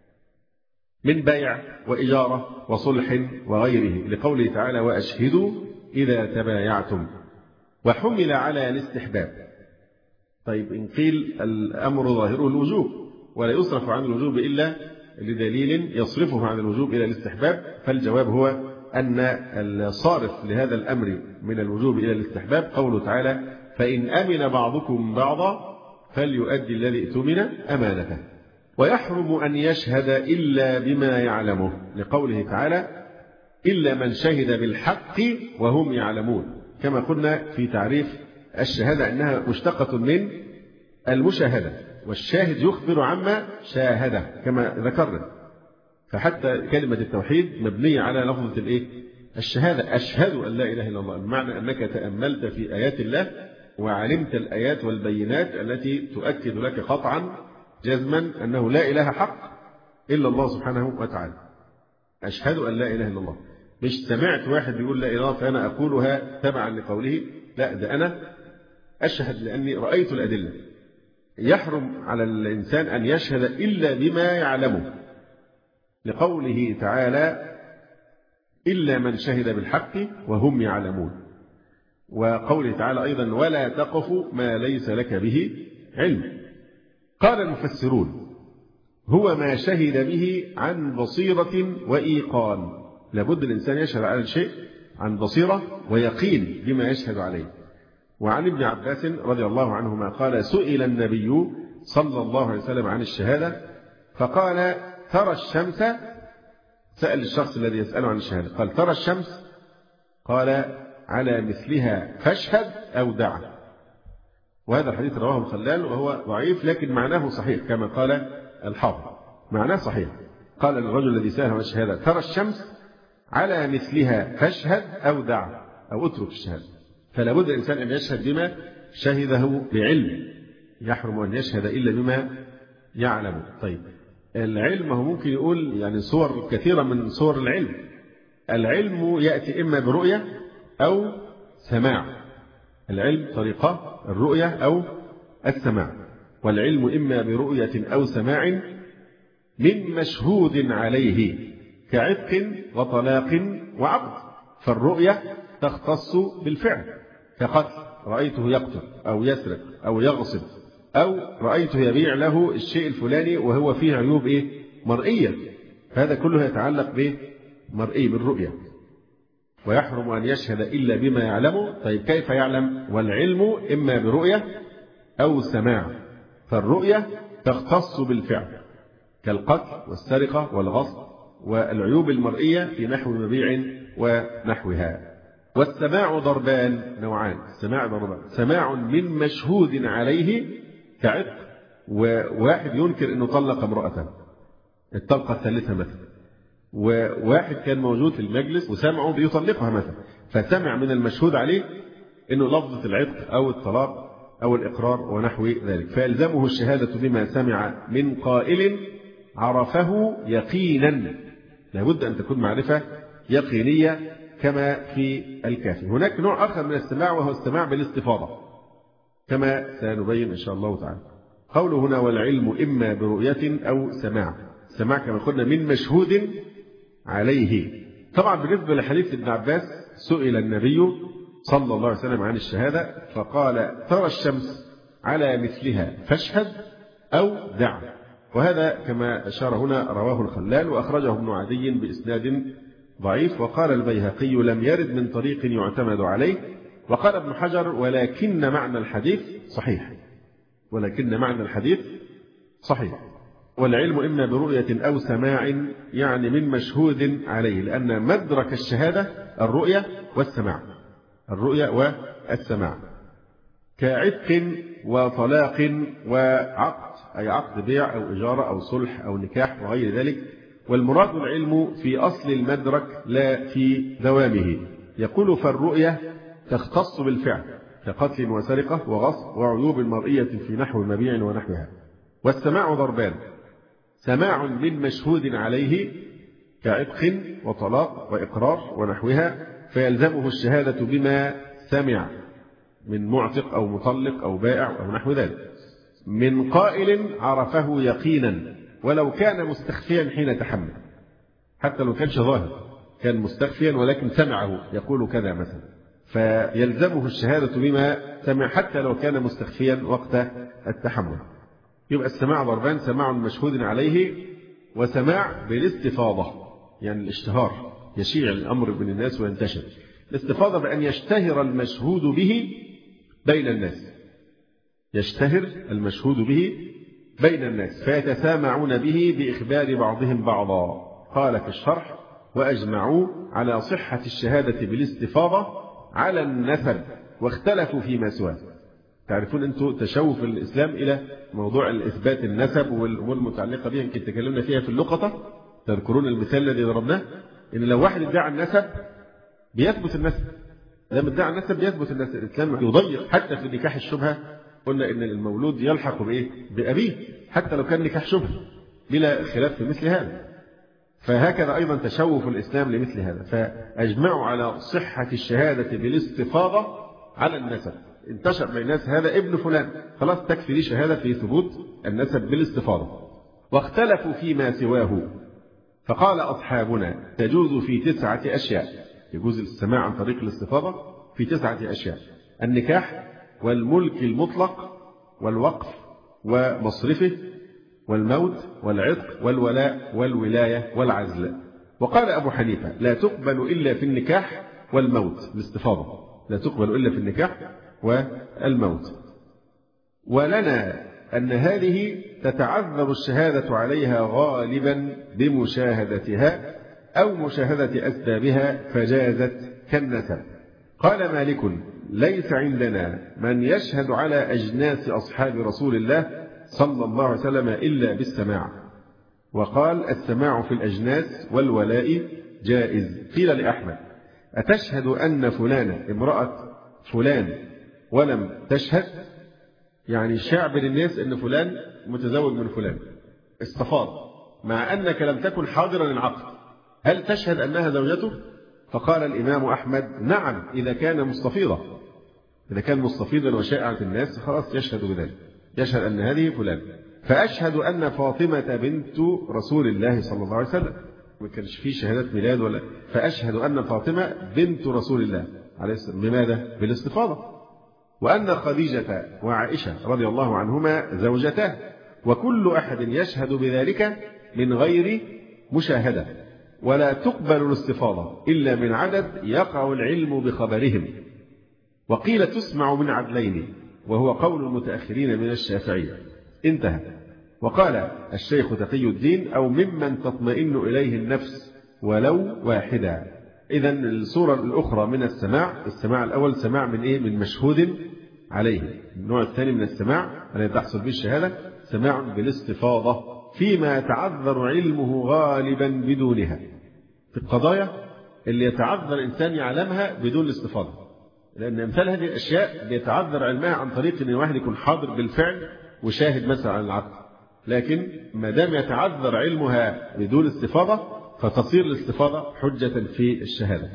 من بيع وإجارة وصلح وغيره، لقوله تعالى: وأشهدوا إذا تبايعتم. وحمل على الاستحباب. طيب إن قيل الأمر ظاهره الوجوب ولا يصرف عن الوجوب إلا لدليل يصرفه عن الوجوب إلى الاستحباب، فالجواب هو أن الصارف لهذا الأمر من الوجوب إلى الاستحباب قوله تعالى: فإن أمن بعضكم بعضا فليؤدي الذي اؤتمن أمانته. ويحرم أن يشهد إلا بما يعلمه، لقوله تعالى: إلا من شهد بالحق وهم يعلمون. كما قلنا في تعريف الشهادة أنها مشتقة من المشاهدة، والشاهد يخبر عما شاهده كما ذكرنا. فحتى كلمة التوحيد مبنية على لفظة الإيه؟ الشهادة، أشهد أن لا إله إلا الله، بمعنى أنك تأملت في آيات الله وعلمت الآيات والبينات التي تؤكد لك قطعا جزما أنه لا إله حق إلا الله سبحانه وتعالى. أشهد أن لا إله إلا الله، مش سمعت واحد بيقول لا إله فأنا أقولها تبعا لقوله، لا، ده أنا أشهد لأني رأيت الأدلة. يحرم على الإنسان أن يشهد إلا بما يعلمه، لقوله تعالى إلا من شهد بالحق وهم يعلمون، وقوله تعالى أيضا ولا تقف ما ليس لك به علم. قال المفسرون هو ما شهد به عن بصيرة وإيقان، لابد الإنسان يشهد على الشيء عن بصيرة ويقين بما يشهد عليه. وعن ابن عباس رضي الله عنهما قال سئل النبي صلى الله عليه وسلم عن الشهادة فقال ترى الشمس، سأل الشخص الذي يسأله عن الشهادة قال ترى الشمس، قال على مثلها فاشهد أو دع. وهذا الحديث رواه الخلال وهو ضعيف لكن معناه صحيح كما قال الحافظ، معناه صحيح. قال الرجل الذي سأله عن الشهادة ترى الشمس على مثلها فاشهد أو دع أو اترك الشهادة. فلا بد الإنسان أن يشهد بما شهده بعلم، يحرم أن يشهد إلا بما يعلم. طيب العلم هو ممكن يقول يعني صور كثيرة من صور العلم. العلم يأتي إما برؤية أو سماع، العلم طريقة الرؤية أو السماع، والعلم إما برؤية أو سماع من مشهود عليه كعتق وطلاق وعقد. فالرؤية تختص بالفعل كقتل، رأيته يقتل أو يسرق أو يغصب، أو رأيته يبيع له الشيء الفلاني وهو فيه عيوب مرئية، هذا كله يتعلق بمرئي بالرؤية. ويحرم أن يشهد إلا بما يعلمه. طيب كيف يعلم؟ والعلم إما برؤية أو سماع، فالرؤية تختص بالفعل كالقتل والسرقة والغصب والعيوب المرئية في نحو مبيع ونحوها. والسماع ضربان نوعان، السماع ضربان، سماع من مشهود عليه كعتق، وواحد ينكر أنه طلق امرأة الطلقة الثالثة مثلا، وواحد كان موجود في المجلس وسمعه بيطلقها مثلا، فسمع من المشهود عليه أنه لفظة العتق أو الطلاق أو الإقرار ونحو ذلك، فيلزمه الشهادة بما سمع من قائل عرفه يقينا، لابد أن تكون معرفة يقينية كما في الكافي. هناك نوع آخر من السماع وهو السماع بالاستفاضة كما سنبين إن شاء الله تعالى. قوله هنا والعلم إما برؤية أو سماع، السماع كما قلنا من مشهود عليه. طبعا بالنسبة لحديث ابن عباس سئل النبي صلى الله عليه وسلم عن الشهادة فقال ترى الشمس على مثلها فاشهد أو دع، وهذا كما أشار هنا رواه الخلال وأخرجه ابن عدي بإسناد ضعيف. وقال البيهقي لم يرد من طريق يعتمد عليه. وقال ابن حجر ولكن معنى الحديث صحيح، ولكن معنى الحديث صحيح. والعلم إما برؤية أو سماع يعني من مشهود عليه، لأن مدرك الشهادة الرؤية والسماع، الرؤية والسماع كعتق وطلاق وعقد، أي عقد بيع أو إجارة أو صلح أو نكاح وغير ذلك. والمراد العلم في أصل المدرك لا في دوامه. يقول فالرؤية تختص بالفعل كقتل وسرقة وغصب وعيوب مرئية في نحو مبيع ونحوها. والسماع ضربان، سماع من مشهود عليه كعتق وطلاق وإقرار ونحوها، فيلزمه الشهادة بما سمع من معتق أو مطلق أو بائع أو نحو ذلك، من قائل عرفه يقينا ولو كان مستخفيا حين تحمل، حتى لو كانش ظاهر كان مستخفيا ولكن سمعه يقول كذا مثلا، فيلزمه الشهادة بما سمع حتى لو كان مستخفيا وقت التحمل. يبقى السماع ضربان، سماع مشهود عليه وسماع بالاستفاضة، يعني الاشتهار، يشيع الأمر بين الناس وينتشر. الاستفاضة بأن يشتهر المشهود به بين الناس، يشتهر المشهود به بين الناس فيتسامعون به بإخبار بعضهم بعضا. قال في الشرح وأجمعوا على صحة الشهادة بالاستفاضة على النسب واختلفوا فيما سواه. تعرفون أنتم تشوف الإسلام إلى موضوع الإثبات النسب والأمور المتعلقة بها، يمكن تكلمنا فيها في اللقطة، تذكرون المثال الذي ضربناه إن لو واحد ادعى النسب بيثبت النسب، لما ادعى النسب بيثبت النسب. الإسلام يضيق حتى في نكاح الشبهة، قلنا إن المولود يلحق بإيه؟ بأبيه حتى لو كان نكاح شبهة بلا خلاف في مثل هذا. فهكذا أيضا تشوف الإسلام لمثل هذا، فأجمعوا على صحة الشهادة بالاستفاضة على النسب. انتشر بين الناس هذا ابن فلان، خلاص تكفي لي شهادة في ثبوت النسب بالاستفاضة. واختلفوا فيما سواه، فقال أصحابنا تجوز في 9 أشياء. يجوز السماع عن طريق الاستفاضة في 9 أشياء: النكاح، والملك المطلق، والوقف، ومصرفه، والموت، والعتق، والولاء، والولاية، والعزل. وقال أبو حنيفة لا تقبل إلا في النكاح والموت، الاستفاضة لا تقبل إلا في النكاح والموت. ولنا أن هذه تتعذر الشهادة عليها غالبا بمشاهدتها أو مشاهدة أسبابها فجازت كالنسب. قال مالك ليس عندنا من يشهد على أجناس أصحاب رسول الله صلى الله عليه وسلم إلا بالسماع. وقال السماع في الأجناس والولاء جائز. قيل لأحمد أتشهد أن فلانة امرأة فلان ولم تشهد؟ يعني شاع بين الناس أن فلان متزوج من فلان، استفاض مع أنك لم تكن حاضرا العقد، هل تشهد أنها زوجته؟ فقال الإمام أحمد نعم إذا كان مستفيضا، إذا كان مستفيضا وشائعا في الناس خلاص يشهد بذلك، يشهد أن هذه فلان. فأشهد أن فاطمة بنت رسول الله صلى الله عليه وسلم، ما كانش فيه شهادة ميلاد ولا، فأشهد أن فاطمة بنت رسول الله عليه السلام. بماذا؟ بالاستفاضة. وأن خديجة وعائشة رضي الله عنهما زوجتاه، وكل أحد يشهد بذلك من غير مشاهدة. ولا تقبل الاستفاضة إلا من عدد يقع العلم بخبرهم. وقيل تسمع من عدلين، وهو قول المتأخرين من الشافعية. انتهى. وقال الشيخ تقي الدين أو ممن تطمئن إليه النفس ولو واحدا. إذن الصورة الأخرى من السماع الأول سماع من إيه؟ من مشهود عليه. النوع الثاني من السماع الذي تحصل به الشهادة سماع بالاستفاضة فيما يتعذر علمه غالبا بدونها، في القضايا اللي يتعذر الإنسان يعلمها بدون الاستفاضة، لأن أمثال هذه الأشياء بيتعذر علمها عن طريق أن الواحد يكون حاضر بالفعل وشاهد مثلا عن العقد. لكن ما دام يتعذر علمها بدون استفاضة فتصير الاستفاضة حجة في الشهادة.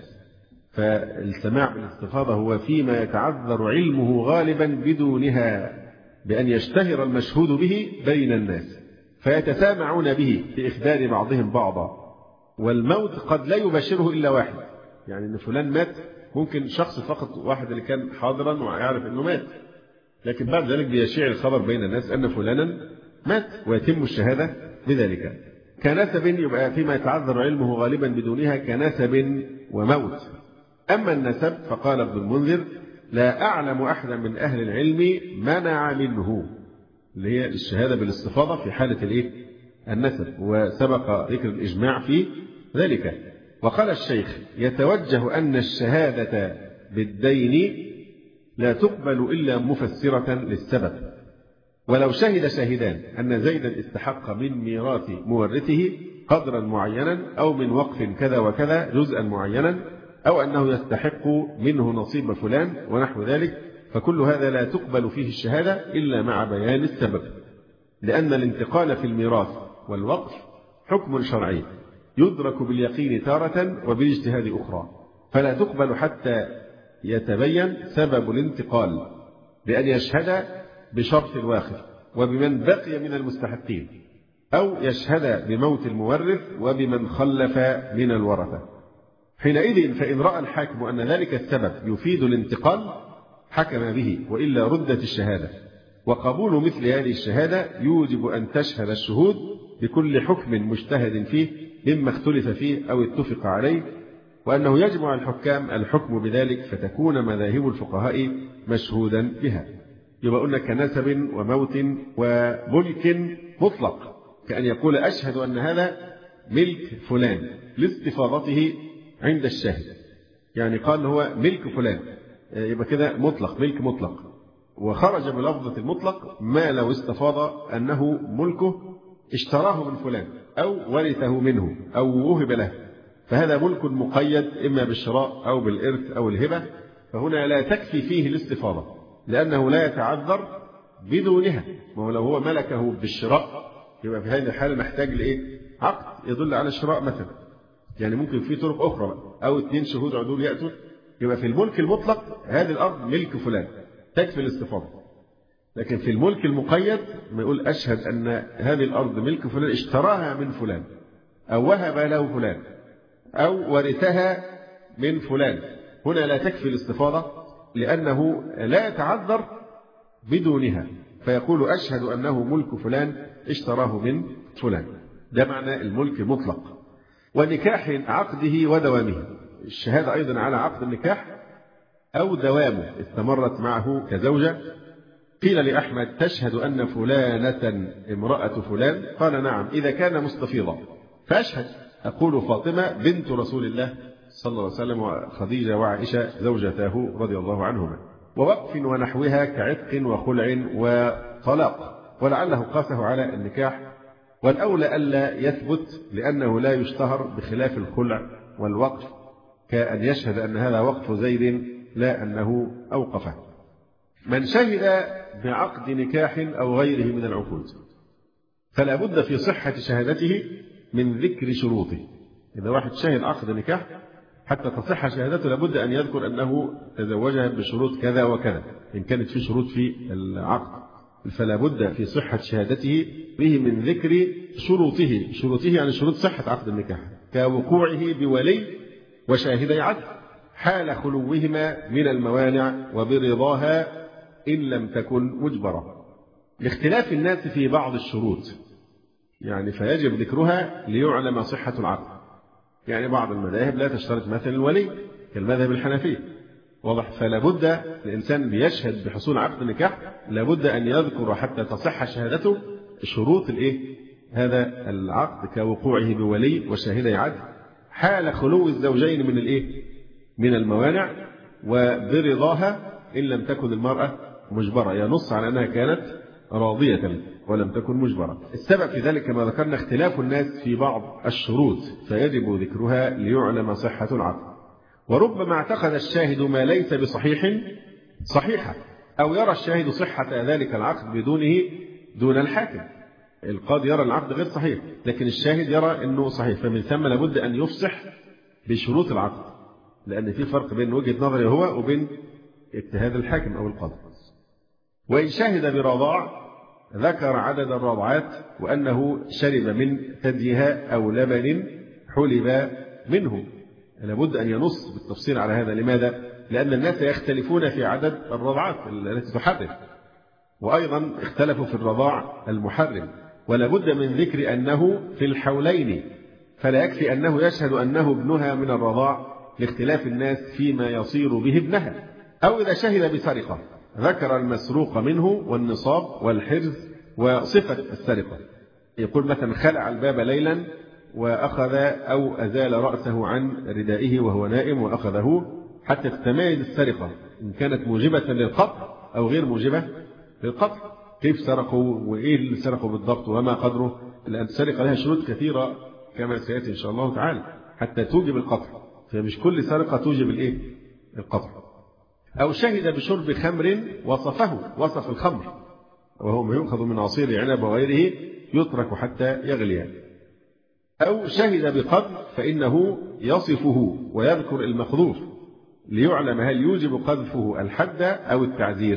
فالسماع بالاستفاضة هو فيما يتعذر علمه غالبا بدونها، بأن يشتهر المشهود به بين الناس فيتسامعون به في إخبار بعضهم بعضا. والموت قد لا يباشره إلا واحد، يعني أن فلان مات ممكن شخص فقط واحد اللي كان حاضرا ويعرف أنه مات، لكن بعد ذلك بيشيع الخبر بين الناس أن فلانا مات ويتم الشهادة بذلك. كنسب يبقى فيما يتعذر علمه غالبا بدونها كنسب وموت. أما النسب فقال ابن المنذر لا أعلم أحدا من أهل العلم منع منه، اللي هي الشهادة بالاستفاضة في حالة الإيه؟ النسب، وسبق ذكر الإجماع في ذلك. وقال الشيخ يتوجه أن الشهادة بالدين لا تقبل إلا مفسرة للسبب. ولو شهد شاهدان أن زيدا استحق من ميراث مورثه قدرا معينا أو من وقف كذا وكذا جزءا معينا أو أنه يستحق منه نصيب فلان ونحو ذلك، فكل هذا لا تقبل فيه الشهادة إلا مع بيان السبب، لأن الانتقال في الميراث والوقف حكم شرعي يدرك باليقين تارة وبالاجتهاد أخرى، فلا تقبل حتى يتبين سبب الانتقال بأن يشهد بشرط الواخر وبمن بقي من المستحقين، أو يشهد بموت المورث وبمن خلف من الورثة. حينئذ فإن رأى الحاكم أن ذلك السبب يفيد الانتقال حكم به، وإلا ردت الشهادة. وقبول مثل هذه الشهادة يوجب أن تشهد الشهود بكل حكم مجتهد فيه مما اختلف فيه أو اتفق عليه، وأنه يجمع الحكام الحكم بذلك فتكون مذاهب الفقهاء مشهودا بها. يبقى قلنا كنسب وموت وملك مطلق، كأن يقول أشهد أن هذا ملك فلان لاستفاضته عند الشاهد، يعني قال هو ملك فلان، يبقى كده مطلق، ملك مطلق. وخرج بلفظة المطلق ما لو استفاض أنه ملكه اشتراه من فلان أو ورثه منه أو وهب له، فهذا ملك مقيد إما بالشراء أو بالإرث أو الهبة، فهنا لا تكفي فيه الاستفاضة لأنه لا يتعذر بدونها. لو هو ملكه بالشراء يبقى في هذه الحالة محتاج لإيه؟ عقد يدل على الشراء مثلا، يعني ممكن في طرق أخرى بقى. أو 2 شهود عدول يأتوا، يبقى في الملك المطلق هذه الأرض ملك فلان تكفي الاستفاضة. لكن في الملك المقيد ما يقول أشهد أن هذه الأرض ملك فلان اشتراها من فلان أو وهب له فلان أو ورثها من فلان، هنا لا تكفي الاستفاضة لأنه لا يتعذر بدونها، فيقول أشهد أنه ملك فلان اشتراه من فلان. ده معنى الملك المطلق. ونكاح عقده ودوامه، الشهادة أيضا على عقد النكاح أو دوامه استمرت معه كزوجة. قيل لأحمد تشهد أن فلانة امرأة فلان؟ قال نعم إذا كان مستفيضا، فأشهد أقول فاطمة بنت رسول الله صلى الله عليه وسلم وخديجة وعائشة زوجتاه رضي الله عنهما. ووقف ونحوها كعتق وخلع وطلاق، ولعله قاسه على النكاح، والأولى ألا يثبت لأنه لا يشتهر بخلاف الخلع والوقف، كأن يشهد أن هذا وقف زيد لا أنه أوقفه. من شهد بعقد نكاح أو غيره من العقود فلا بد في صحة شهادته من ذكر شروطه. إذا واحد شهد عقد نكاح حتى تصح شهادته لابد أن يذكر أنه تزوجها بشروط كذا وكذا، إن كانت في شروط في العقد، فلا بد في صحة شهادته به من ذكر شروطه. شروطه يعني شروط صحة عقد النكاح، كوقوعه بولي وشاهدي عدل حال خلوهما من الموانع وبرضاها إن لم تكن مجبرة، لاختلاف الناس في بعض الشروط، يعني فيجب ذكرها ليعلم صحة العقد. يعني بعض المذاهب لا تشترط مثلا الولي كالمذهب الحنفي، واضح؟ فلا بد الإنسان بيشهد بحصول عقد النكاح لابد أن يذكر حتى تصح شهادته شروط هذا العقد، كوقوعه بولي وشاهدي عدل حال خلو الزوجين من الموانع وبرضاها إن لم تكن المرأة مجبرة. ينص على أنها كانت راضية ولم تكن مجبرة. السبب في ذلك كما ذكرنا اختلاف الناس في بعض الشروط، فيجب ذكرها ليعلم صحة العقد. وربما اعتقد الشاهد ما ليس بصحيح صحيحة، أو يرى الشاهد صحة ذلك العقد بدونه دون الحاكم. القاضي يرى العقد غير صحيح لكن الشاهد يرى أنه صحيح، فمن ثم لابد أن يفصح بشروط العقد، لأن في فرق بين وجهة نظره هو وبين اجتهاد الحاكم أو القاضي. وإن شهد برضاع ذكر عدد الرضعات وأنه شرب من ثديها أو لبن حلب منه. لابد أن ينص بالتفصيل على هذا. لماذا؟ لأن الناس يختلفون في عدد الرضعات التي تحرم، وأيضا اختلفوا في الرضاع المحرم، ولا بد من ذكر أنه في الحولين، فلا يكفي أنه يشهد أنه ابنها من الرضاع لاختلاف الناس فيما يصير به ابنها. أو إذا شهد بسرقة ذكر المسروق منه والنصاب والحرز وصفة السرقة، يقول مثلا خلع الباب ليلا وأخذ أو أزال رأسه عن ردائه وهو نائم وأخذه، حتى تتميز السرقة إن كانت موجبة للقطع أو غير موجبة للقطع. كيف سرقوا وإيه اللي سرقوا بالضبط وما قدره، لأن السرقة لها شروط كثيرة كما سيأتي إن شاء الله تعالى حتى توجب القطع، فمش كل سرقة توجب القطع. أو شهد بشرب خمر وصف الخمر وهو ما يؤخذ من عصير عنب وغيره يترك حتى يغلي. أو شهد بقذف فإنه يصفه ويذكر المقذوف ليعلم هل يوجب قذفه الحد أو التعزير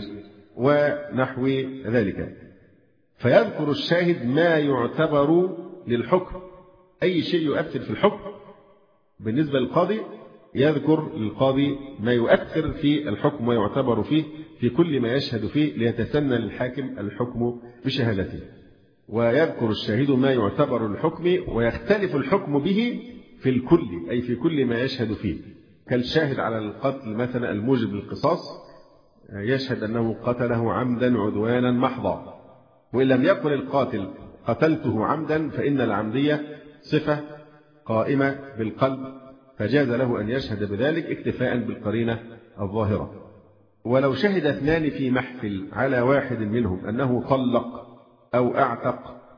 ونحو ذلك. فيذكر الشاهد ما يعتبر للحكم، أي شيء يؤثر في الحكم بالنسبة للقاضي يذكر للقاضي ما يؤثر في الحكم ويعتبر فيه في كل ما يشهد فيه ليتسنى للحاكم الحكم بشهادته. ويذكر الشاهد ما يعتبر الحكم ويختلف الحكم به في الكل، أي في كل ما يشهد فيه، كالشاهد على القتل مثلا الموجب للقصاص يشهد أنه قتله عمدا عدوانا محضا، وإن لم يكن القاتل قتلته عمدا فإن العمدية صفة قائمة بالقلب، فجاز له أن يشهد بذلك اكتفاء بالقرينة الظاهرة. ولو شهد اثنان في محفل على واحد منهم أنه طلق أو أعتق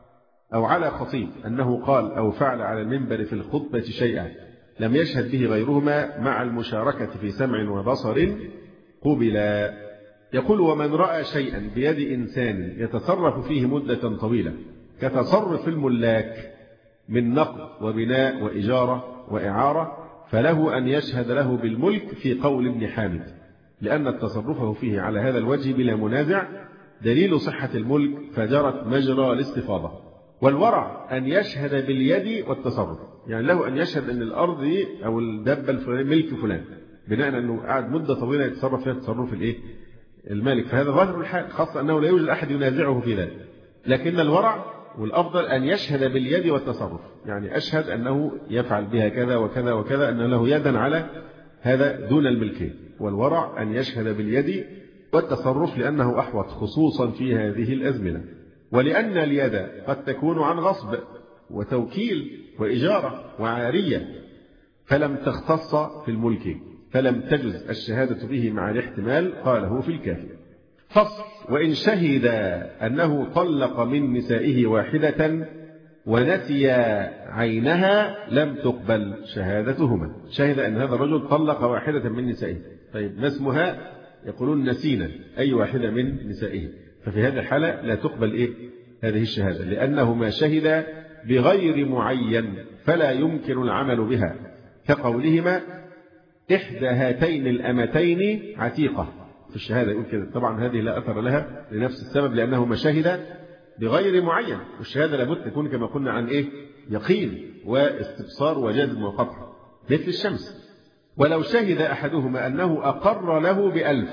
أو على خطيب أنه قال أو فعل على المنبر في الخطبة شيئا لم يشهد به غيرهما مع المشاركة في سمع وبصر قبلا. يقول: ومن رأى شيئا بيد إنسان يتصرف فيه مدة طويلة كتصرف الملاك من نقد وبناء وإجارة وإعارة فله أن يشهد له بالملك في قول ابن حامد، لأن تصرفه فيه على هذا الوجه بلا منازع دليل صحة الملك فجرت مجرى الاستفاضة. والورع أن يشهد باليد والتصرف، يعني له أن يشهد أن الأرض دي أو الدابة الفلانية ملك فلان بناء أنه قاعد مدة طويلة يتصرف فيها تصرف المالك، فهذا ظاهر الحال، خاصة أنه لا يوجد أحد ينازعه في ذلك. لكن الورع والأفضل أن يشهد باليد والتصرف، يعني أشهد أنه يفعل بها كذا وكذا وكذا، أن له يدا على هذا دون الملكية. والورع أن يشهد باليد والتصرف لأنه أحوط خصوصا في هذه الأزمنة، ولأن اليد قد تكون عن غصب وتوكيل وإجارة وعارية فلم تختص في الملك فلم تجز الشهادة به مع الاحتمال، قاله في الكافي. فصل: وإن شهد أنه طلق من نسائه واحدة ونسي عينها لم تقبل شهادتهما. شهد أن هذا الرجل طلق واحدة من نسائه، طيب ما اسمها؟ يقولون نسينا أي واحدة من نسائه، ففي هذه الحالة لا تقبل هذه الشهادة، لأنه ما شهد بغير معين فلا يمكن العمل بها، كقولهما: إحدى هاتين الأمتين عتيقة. في الشهادة يقول كده، طبعا هذه لا أثر لها لنفس السبب، لأنه ما شهد بغير معين، والشهادة لابد تكون كما قلنا عن يقين واستبصار وجزم وقطع مثل الشمس. ولو شهد أحدهما أنه أقر له ب1000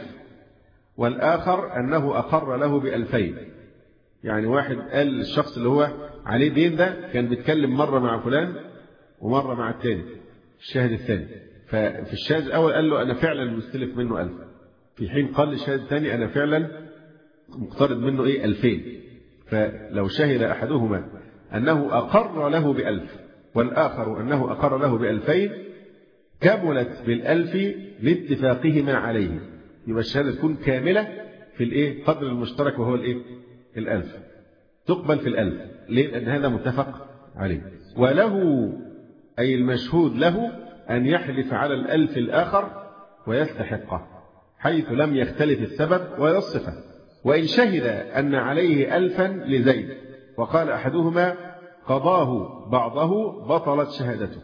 والآخر أنه أقر له ب2000، يعني واحد قال الشخص اللي هو عليه دين ده كان بيتكلم مرة مع فلان ومرة مع الثاني، الشاهد الثاني، ففي الشاهد الأول قال له أنا فعلا مستلف منه 1000، في حين قال للشاهد الثاني أنا فعلا مقترض منه 2000. فلو شهد أحدهما أنه أقر له ب1000 والآخر أنه أقر له ب2000 كملت بال1000 لاتفاقهما عليه، يبقى الشهادة تكون كاملة في قدر المشترك وهو 1000، تقبل في 1000. ليه؟ لأن هذا متفق عليه. وله أي المشهود له أن يحلف على 1000 الآخر ويستحقه حيث لم يختلف السبب ولا الصفة. وإن شهد أن عليه 1000 لزيد وقال أحدهما قضاه بعضه بطلت شهادته،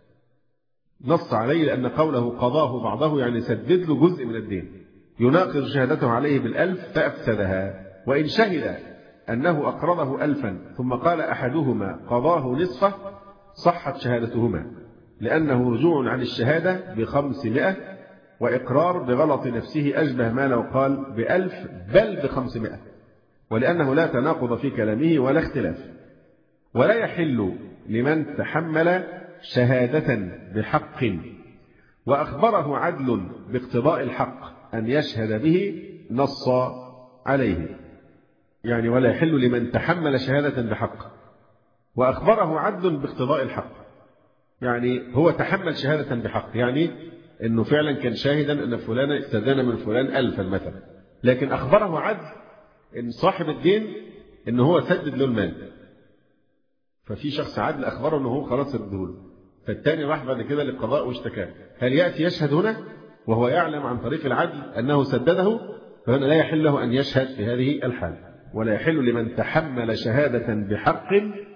نص عليه لأن قوله قضاه بعضه يعني سدد له جزء من الدين، يناقض شهادته عليه ب1000 فأفسدها. وإن شهد أنه أقرضه 1000 ثم قال أحدهما قضاه نصفه صحت شهادتهما، لأنه رجوع عن الشهادة ب500 وإقرار بغلط نفسه أشبه ما لو قال ب1000 بل ب500، ولأنه لا تناقض في كلامه ولا اختلاف. ولا يحل لمن تحمل شهادة بحق وأخبره عدل باقتضاء الحق أن يشهد به نص عليه، يعني ولا يحل لمن تحمل شهادة بحق وأخبره عدل باقتضاء الحق، يعني هو تحمل شهادة بحق، يعني أنه فعلا كان شاهدا أن فلان استدان من فلان 1000 مثلا، لكن أخبره عدل أن صاحب الدين أنه هو سدد له المال، ففي شخص عدل أخبره أنه هو خلاص يردهوله، فالتاني راح بعد كده للقضاء واشتكاه، هل يأتي يشهد هنا وهو يعلم عن طريق العدل أنه سدده؟ فهنا لا يحل له أن يشهد في هذه الحال. ولا يحل لمن تحمل شهادة بحق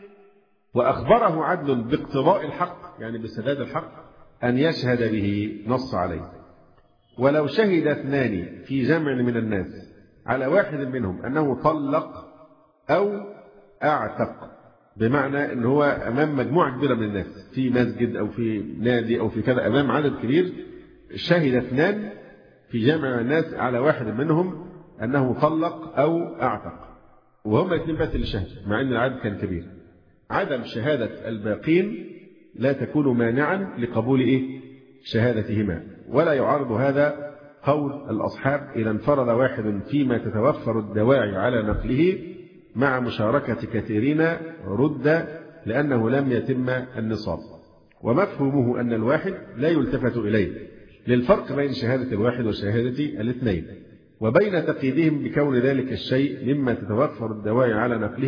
وأخبره عدل باقتضاء الحق يعني بسداد الحق أن يشهد به نص عليه. ولو شهد 2 في جمع من الناس على واحد منهم أنه طلق أو أعتق، بمعنى أنه هو أمام مجموعة كبيرة من الناس في مسجد أو في نادي أو في كذا أمام عدد كبير، شهد 2 في جمع من الناس على واحد منهم أنه طلق أو أعتق، وهم 2 بس اللي شهدوا مع أن العدد كان كبير. عدم شهادة الباقين لا تكون مانعا لقبول شهادتهما، ولا يعارض هذا قول الأصحاب إذا انفرد واحد فيما تتوفر الدواعي على نقله مع مشاركة كثيرين رد لأنه لم يتم النصاب. ومفهومه أن الواحد لا يلتفت إليه للفرق بين شهادة الواحد وشهادة 2، وبين تقييدهم بكون ذلك الشيء مما تتوفر الدواعي على نقله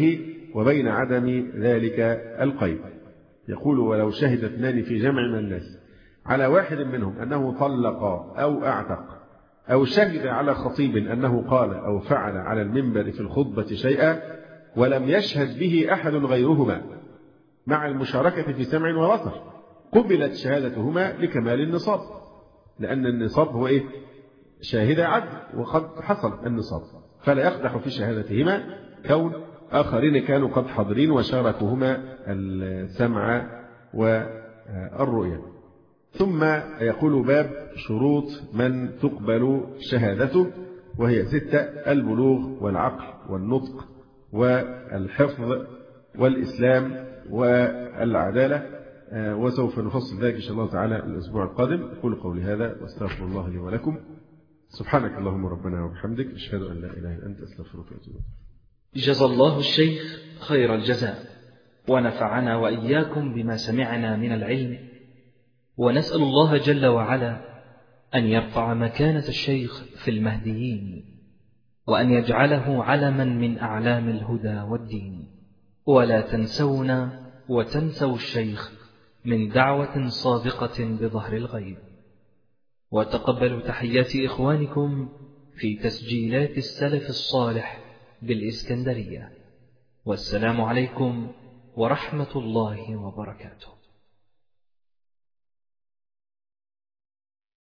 وبين عدم ذلك القيد. يقول: ولو شهد اثنان في جمع من الناس على واحد منهم أنه طلق أو أعتق، أو شهد على خطيب أنه قال أو فعل على المنبر في الخطبة شيئا ولم يشهد به أحد غيرهما مع المشاركة في سمع وبصر، قبلت شهادتهما لكمال النصاب، لأن النصاب هو شاهد عدل، وقد حصل النصاب، فلا يقدح في شهادتهما كون آخرين كانوا قد حاضرين وشاركوهما السمع والرؤية. ثم يقول: باب شروط من تقبل شهادته، وهي 6: البلوغ والعقل والنطق والحفظ والإسلام والعدالة، وسوف نفصل ذلك إن شاء الله تعالى الأسبوع القادم. أقول قولي هذا واستغفر الله لي ولكم. سبحانك اللهم ربنا وبحمدك، أشهد أن لا إله إلا أنت، أستغفرك وأتوب إليك. جزا الله الشيخ خير الجزاء، ونفعنا وإياكم بما سمعنا من العلم، ونسأل الله جل وعلا أن يرفع مكانة الشيخ في المهديين، وأن يجعله علما من أعلام الهدى والدين. ولا تنسونا وتنسوا الشيخ من دعوة صادقة بظهر الغيب. وتقبلوا تحيات إخوانكم في تسجيلات السلف الصالح بالإسكندرية. والسلام عليكم ورحمة الله وبركاته.